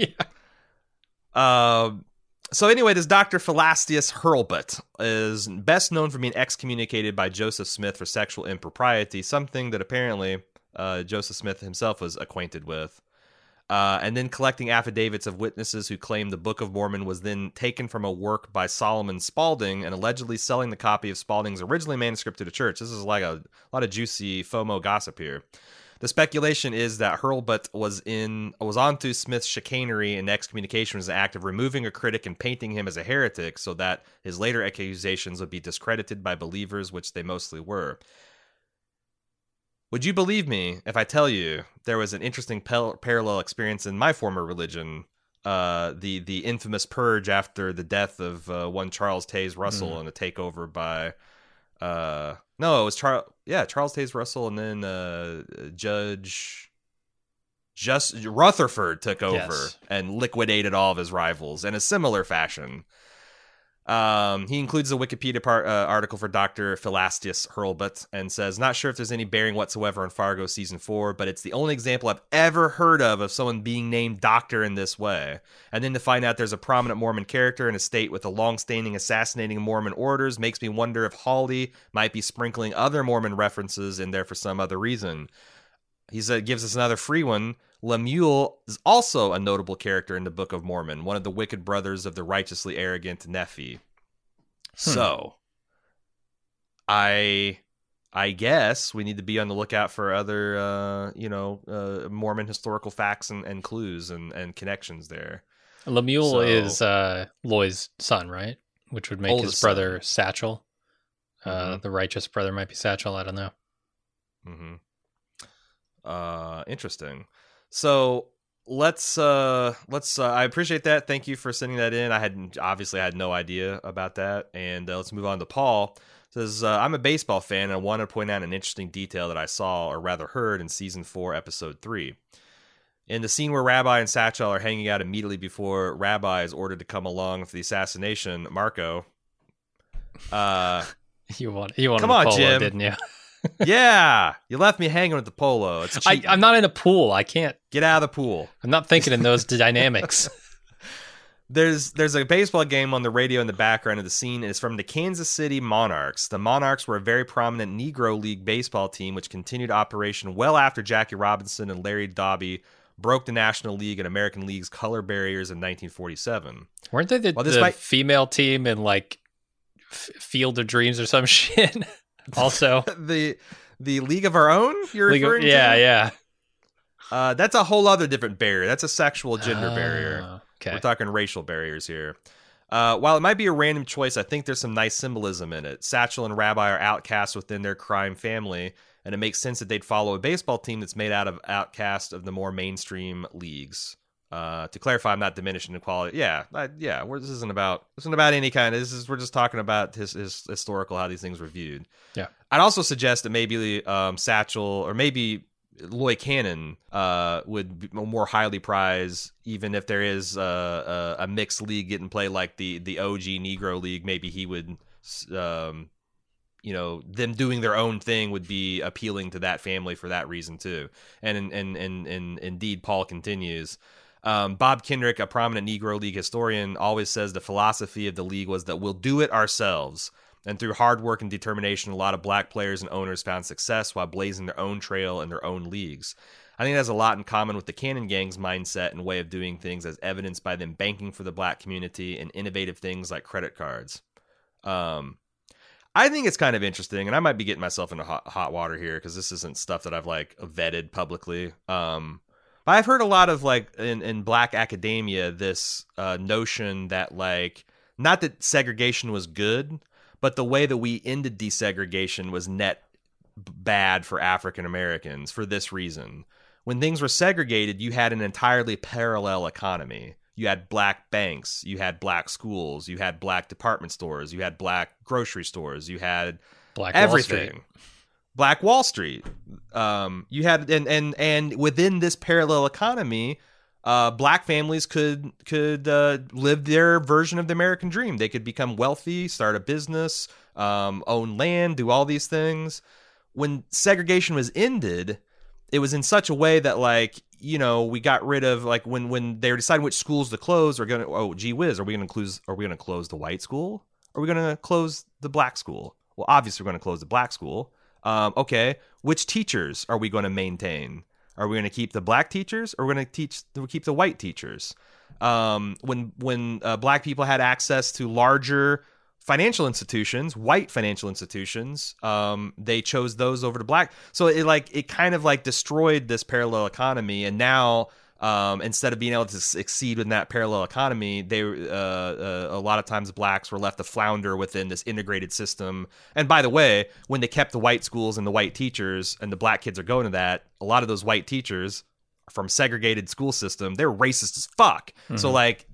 S2: So anyway, this Dr. Philastus Hurlbut is best known for being excommunicated by Joseph Smith for sexual impropriety, something that apparently Joseph Smith himself was acquainted with. And then collecting affidavits of witnesses who claimed the Book of Mormon was then taken from a work by Solomon Spaulding and allegedly selling the copy of Spaulding's original manuscript to the church. This is like a lot of juicy FOMO gossip here. The speculation is that Hurlbut was onto Smith's chicanery, and excommunication was an act of removing a critic and painting him as a heretic so that his later accusations would be discredited by believers, which they mostly were. Would you believe me if I tell you there was an interesting parallel experience in my former religion, the infamous purge after the death of one Charles Taze Russell and a takeover by... no, it was Charles Taze Russell, and then Judge Rutherford took over and liquidated all of his rivals in a similar fashion. He includes a Wikipedia article for Dr. Philastus Hurlbut and says, not sure if there's any bearing whatsoever on Fargo season 4, but it's the only example I've ever heard of someone being named doctor in this way. And then to find out there's a prominent Mormon character in a state with a long-standing assassinating Mormon orders makes me wonder if Hawley might be sprinkling other Mormon references in there for some other reason. He gives us another free one. Lemuel is also a notable character in the Book of Mormon, one of the wicked brothers of the righteously arrogant Nephi. So, I guess we need to be on the lookout for other, Mormon historical facts and clues and connections there.
S1: Lemuel is Loy's son, right? Which would make his brother Satchel. The righteous brother might be Satchel. I don't know.
S2: Interesting. So let's I appreciate that. Thank you for sending that in. I had no idea about that. And let's move on to Paul. It says, I'm a baseball fan and I want to point out an interesting detail that I saw, or rather heard, in season 4, episode 3. In the scene where Rabbi and Satchel are hanging out immediately before Rabbi is ordered to come along for the assassination, Marco.
S1: You wanted come
S2: on,
S1: polo,
S2: Jim.
S1: Didn't you?
S2: Yeah, you left me hanging with the polo. It's cheating.
S1: I'm not in a pool. I can't
S2: get out of the pool.
S1: I'm not thinking in those dynamics.
S2: There's a baseball game on the radio in the background of the scene, and it's from the Kansas City Monarchs. The Monarchs were a very prominent Negro League baseball team which continued operation well after Jackie Robinson and Larry Doby broke the National League and American League's color barriers in 1947.
S1: Weren't they the female team in like Field of Dreams or some shit? Also,
S2: the League of Our Own. You're referring to?
S1: Yeah.
S2: That's a whole other different barrier. That's a sexual gender barrier.
S1: Okay,
S2: we're talking racial barriers here. While it might be a random choice, I think there's some nice symbolism in it. Satchel and Rabbi are outcasts within their crime family, and it makes sense that they'd follow a baseball team that's made out of outcasts of the more mainstream leagues. To clarify, I'm not diminishing the quality. This isn't about any kind of. We're just talking about his historical, how these things were viewed.
S1: Yeah,
S2: I'd also suggest that maybe Satchel or maybe Loy Cannon would be more highly prized, even if there is a mixed league getting played like the OG Negro League. Maybe he would them doing their own thing would be appealing to that family for that reason too. And indeed, Paul continues. Bob Kendrick, a prominent Negro League historian, always says the philosophy of the league was that we'll do it ourselves. And through hard work and determination, a lot of black players and owners found success while blazing their own trail in their own leagues. I think it has a lot in common with the Cannon Gang's mindset and way of doing things, as evidenced by them banking for the black community and innovative things like credit cards. I think it's kind of interesting, and I might be getting myself into hot water here because this isn't stuff that I've like vetted publicly. But I've heard a lot of like in black academia this notion that like not that segregation was good, but the way that we ended desegregation was net bad for African Americans for this reason. When things were segregated, you had an entirely parallel economy. You had black banks, you had black schools, you had black department stores, you had black grocery stores, you had
S1: Black
S2: everything. Black Wall Street. You had and within this parallel economy, black families could live their version of the American dream. They could become wealthy, start a business, own land, do all these things. When segregation was ended, it was in such a way that like, we got rid of like when they were deciding which schools to close, are gee whiz, are we gonna close the white school? Or are we gonna close the black school? Well, obviously we're gonna close the black school. Okay, which teachers are we going to maintain? Are we going to keep the black teachers, or are we going to keep the white teachers? When black people had access to larger financial institutions, white financial institutions, they chose those over the black. So it kind of like destroyed this parallel economy, and now instead of being able to succeed in that parallel economy, they a lot of times blacks were left to flounder within this integrated system. And by the way, when they kept the white schools and the white teachers, and the black kids are going to that, a lot of those white teachers from segregated school system, they're racist as fuck. Mm-hmm. So like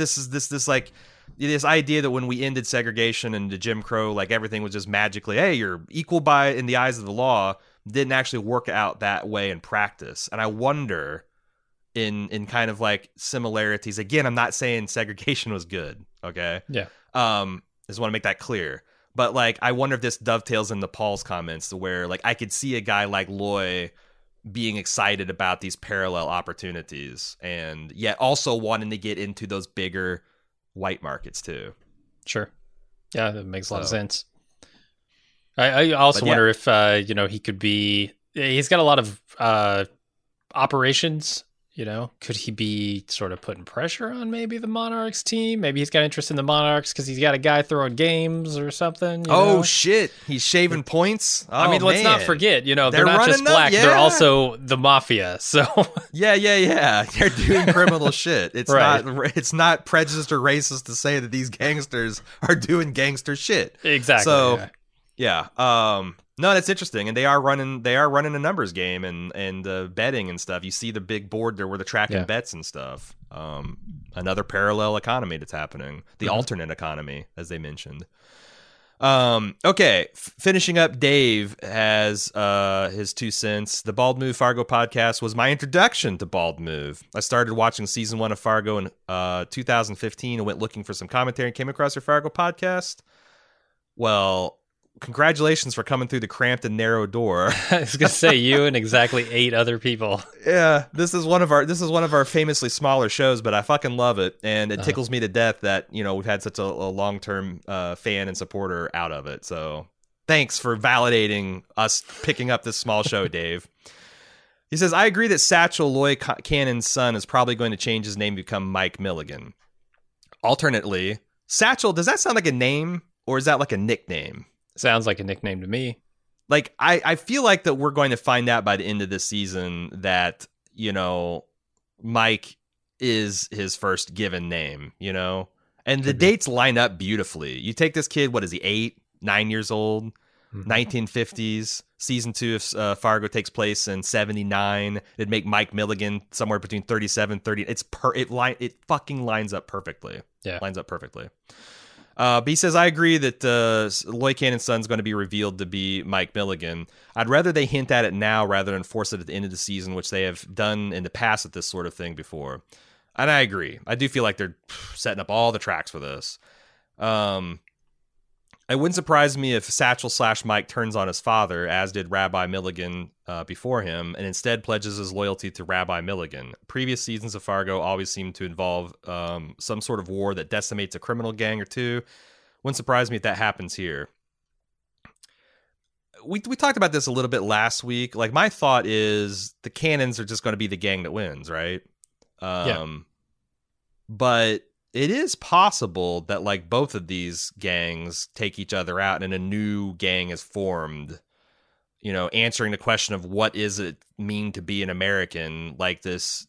S2: this idea that when we ended segregation and the Jim Crow, like everything was just magically, hey, you're equal in the eyes of the law, didn't actually work out that way in practice. And I wonder, in kind of like similarities, again, I'm not saying segregation was good, okay?
S1: Yeah.
S2: I just want to make that clear. But like, I wonder if this dovetails into Paul's comments, to where like I could see a guy like Loy being excited about these parallel opportunities, and yet also wanting to get into those bigger white markets too.
S1: Sure. Yeah, that makes a lot of sense. I also wonder if he could be. He's got a lot of operations. Could he be sort of putting pressure on maybe the Monarchs team? Maybe he's got interest in the Monarchs because he's got a guy throwing games or something.
S2: Shit, he's shaving points.
S1: Let's not forget, they're not just black; they're also the mafia. So
S2: yeah, they're doing criminal shit. It's
S1: right.
S2: It's not prejudiced or racist to say that these gangsters are doing gangster shit.
S1: Exactly.
S2: So yeah. No, that's interesting, and they are running a numbers game and betting and stuff. You see the big board there where they're tracking bets and stuff. Another parallel economy that's happening, the alternate economy, as they mentioned. Okay, finishing up, Dave has his 2 cents. The Bald Move Fargo podcast was my introduction to Bald Move. I started watching season 1 of Fargo in 2015 and went looking for some commentary and came across your Fargo podcast. Well, congratulations for coming through the cramped and narrow door.
S1: I was gonna say, you and exactly 8 other people.
S2: Yeah, this is one of our famously smaller shows, but I fucking love it, and it tickles me to death that we've had such a long-term fan and supporter out of it. So thanks for validating us picking up this small show, Dave. He says, I agree that Satchel Loy Cannon's son is probably going to change his name to become Mike Milligan. Alternately, Satchel, does that sound like a name, or is that like a nickname?
S1: Sounds like a nickname to me.
S2: Like, I feel like that we're going to find out by the end of this season that, Mike is his first given name, And the dates line up beautifully. You take this kid, what is he, 8, 9 years old, 1950s. Season 2 of Fargo takes place in 79. It'd make Mike Milligan somewhere between 37, 30. It fucking lines up perfectly.
S1: Yeah.
S2: Lines up perfectly. But he says, I agree that Loy Cannon's son is going to be revealed to be Mike Milligan. I'd rather they hint at it now rather than force it at the end of the season, which they have done in the past with this sort of thing before. And I agree. I do feel like they're setting up all the tracks for this. It wouldn't surprise me if Satchel / Mike turns on his father, as did Rabbi Milligan before him, and instead pledges his loyalty to Rabbi Milligan. Previous seasons of Fargo always seem to involve some sort of war that decimates a criminal gang or two. Wouldn't surprise me if that happens here. We talked about this a little bit last week. Like, my thought is the Cannons are just going to be the gang that wins, right? But it is possible that, like, both of these gangs take each other out and a new gang is formed, you know, answering the question of what does it mean to be an American, like this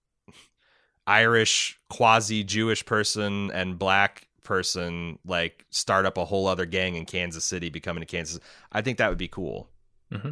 S2: Irish quasi-Jewish person and black person, like, start up a whole other gang in Kansas City, becoming a Kansas. I think that would be cool.
S1: Mm-hmm.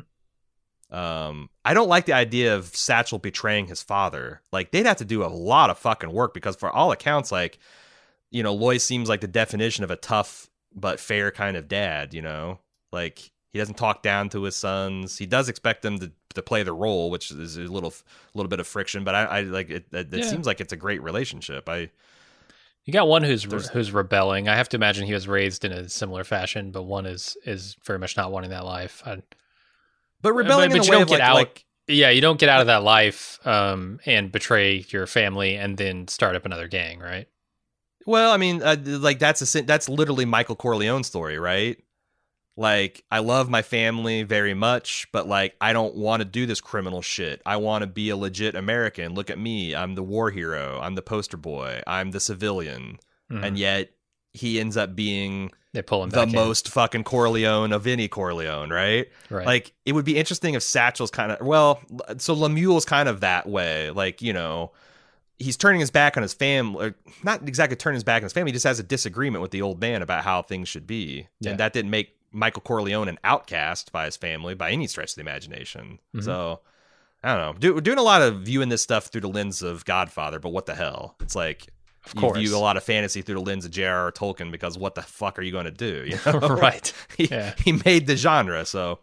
S2: I don't like the idea of Satchel betraying his father. Like, they'd have to do a lot of fucking work because, for all accounts, like, you know, Loy seems like the definition of a tough but fair kind of dad, you know? Like, he doesn't talk down to his sons. He does expect them to play the role, which is a little bit of friction, but I like it. It seems like it's a great relationship.
S1: You got one who's rebelling. I have to imagine he was raised in a similar fashion, but one is very much not wanting that life.
S2: But rebelling in a way of
S1: you don't get out of that life and betray your family and then start up another gang, right?
S2: Well, I mean, like that's literally Michael Corleone's story, right? Like, I love my family very much, but, like, I don't want to do this criminal shit. I want to be a legit American. Look at me. I'm the war hero. I'm the poster boy. I'm the civilian. Mm-hmm. And yet he ends up being the most fucking Corleone of any Corleone, right? Like, it would be interesting if Satchel's kind of, so Lemuel's kind of that way. Like, you know, he's turning his back on his family, or not exactly turning his back on his family. He just has a disagreement with the old man about how things should be. Yeah. And that didn't make Michael Corleone an outcast by his family by any stretch of the imagination. Mm-hmm. So, I don't know. We're doing a lot of viewing this stuff through the lens of Godfather, but what the hell? It's like, you view a lot of fantasy through the lens of J.R.R. Tolkien, because what the fuck are you going to do? You know?
S1: Right.
S2: He made the genre. So,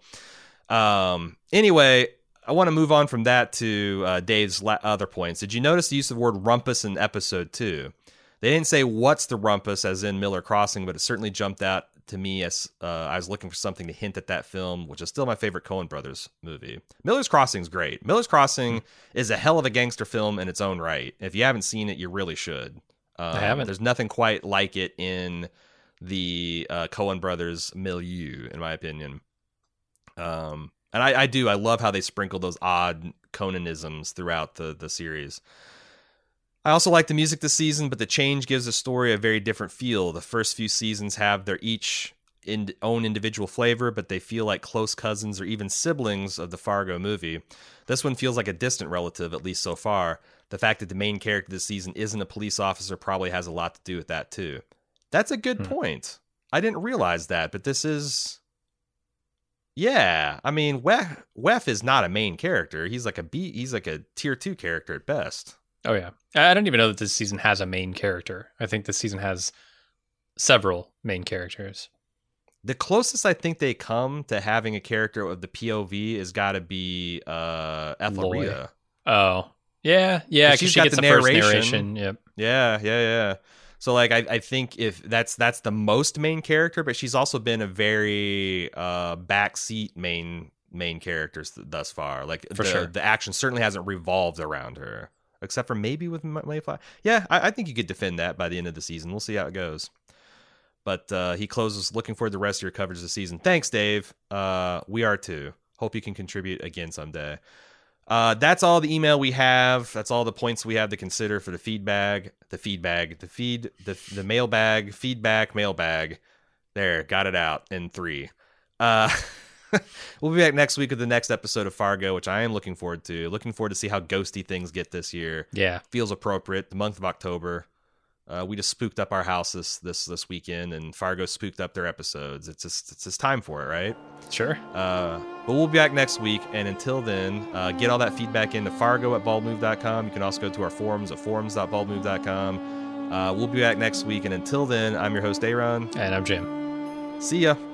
S2: anyway, I want to move on from that to Dave's other points. Did you notice the use of the word rumpus in episode 2? They didn't say what's the rumpus, as in Miller Crossing, but it certainly jumped out to me as I was looking for something to hint at that film, which is still my favorite Coen Brothers movie. Miller's Crossing is great. Miller's Crossing is a hell of a gangster film in its own right. If you haven't seen it, you really should.
S1: I haven't.
S2: There's nothing quite like it in the Coen Brothers milieu, in my opinion. And I love how they sprinkle those odd Conanisms throughout the series. I also like the music this season, but the change gives the story a very different feel. The first few seasons have their each own individual flavor, but they feel like close cousins or even siblings of the Fargo movie. This one feels like a distant relative, at least so far. The fact that the main character this season isn't a police officer probably has a lot to do with that too. That's a good point. I didn't realize that, but this is... Yeah, I mean, Wef is not a main character. He's like a tier 2 character at best.
S1: Oh, yeah. I don't even know that this season has a main character. I think this season has several main characters.
S2: The closest I think they come to having a character of the POV has got to be Ethelrita.
S1: Oh, yeah, because she gets the first narration. Yep.
S2: Yeah. So, like, I think if that's the most main character, but she's also been a very backseat main character thus far. Like,
S1: sure.
S2: The action certainly hasn't revolved around her. Except for maybe with Mayfly. Yeah, I think you could defend that by the end of the season. We'll see how it goes. But he closes, looking forward to the rest of your coverage of the season. Thanks, Dave. We are too. Hope you can contribute again someday. That's all the email we have. That's all the points we have to consider for the mailbag, feedback, mailbag. There, got it out in 3. We'll be back next week with the next episode of Fargo, which I am looking forward to. Looking forward to see how ghosty things get this year.
S1: Yeah.
S2: Feels appropriate. The month of October. We just spooked up our house this weekend, and Fargo spooked up their episodes. It's just time for it, right?
S1: Sure.
S2: But we'll be back next week, and until then, get all that feedback into fargo@baldmove.com. You can also go to our forums at forums.baldmove.com. We'll be back next week, and until then, I'm your host, Aaron.
S1: And I'm Jim.
S2: See ya.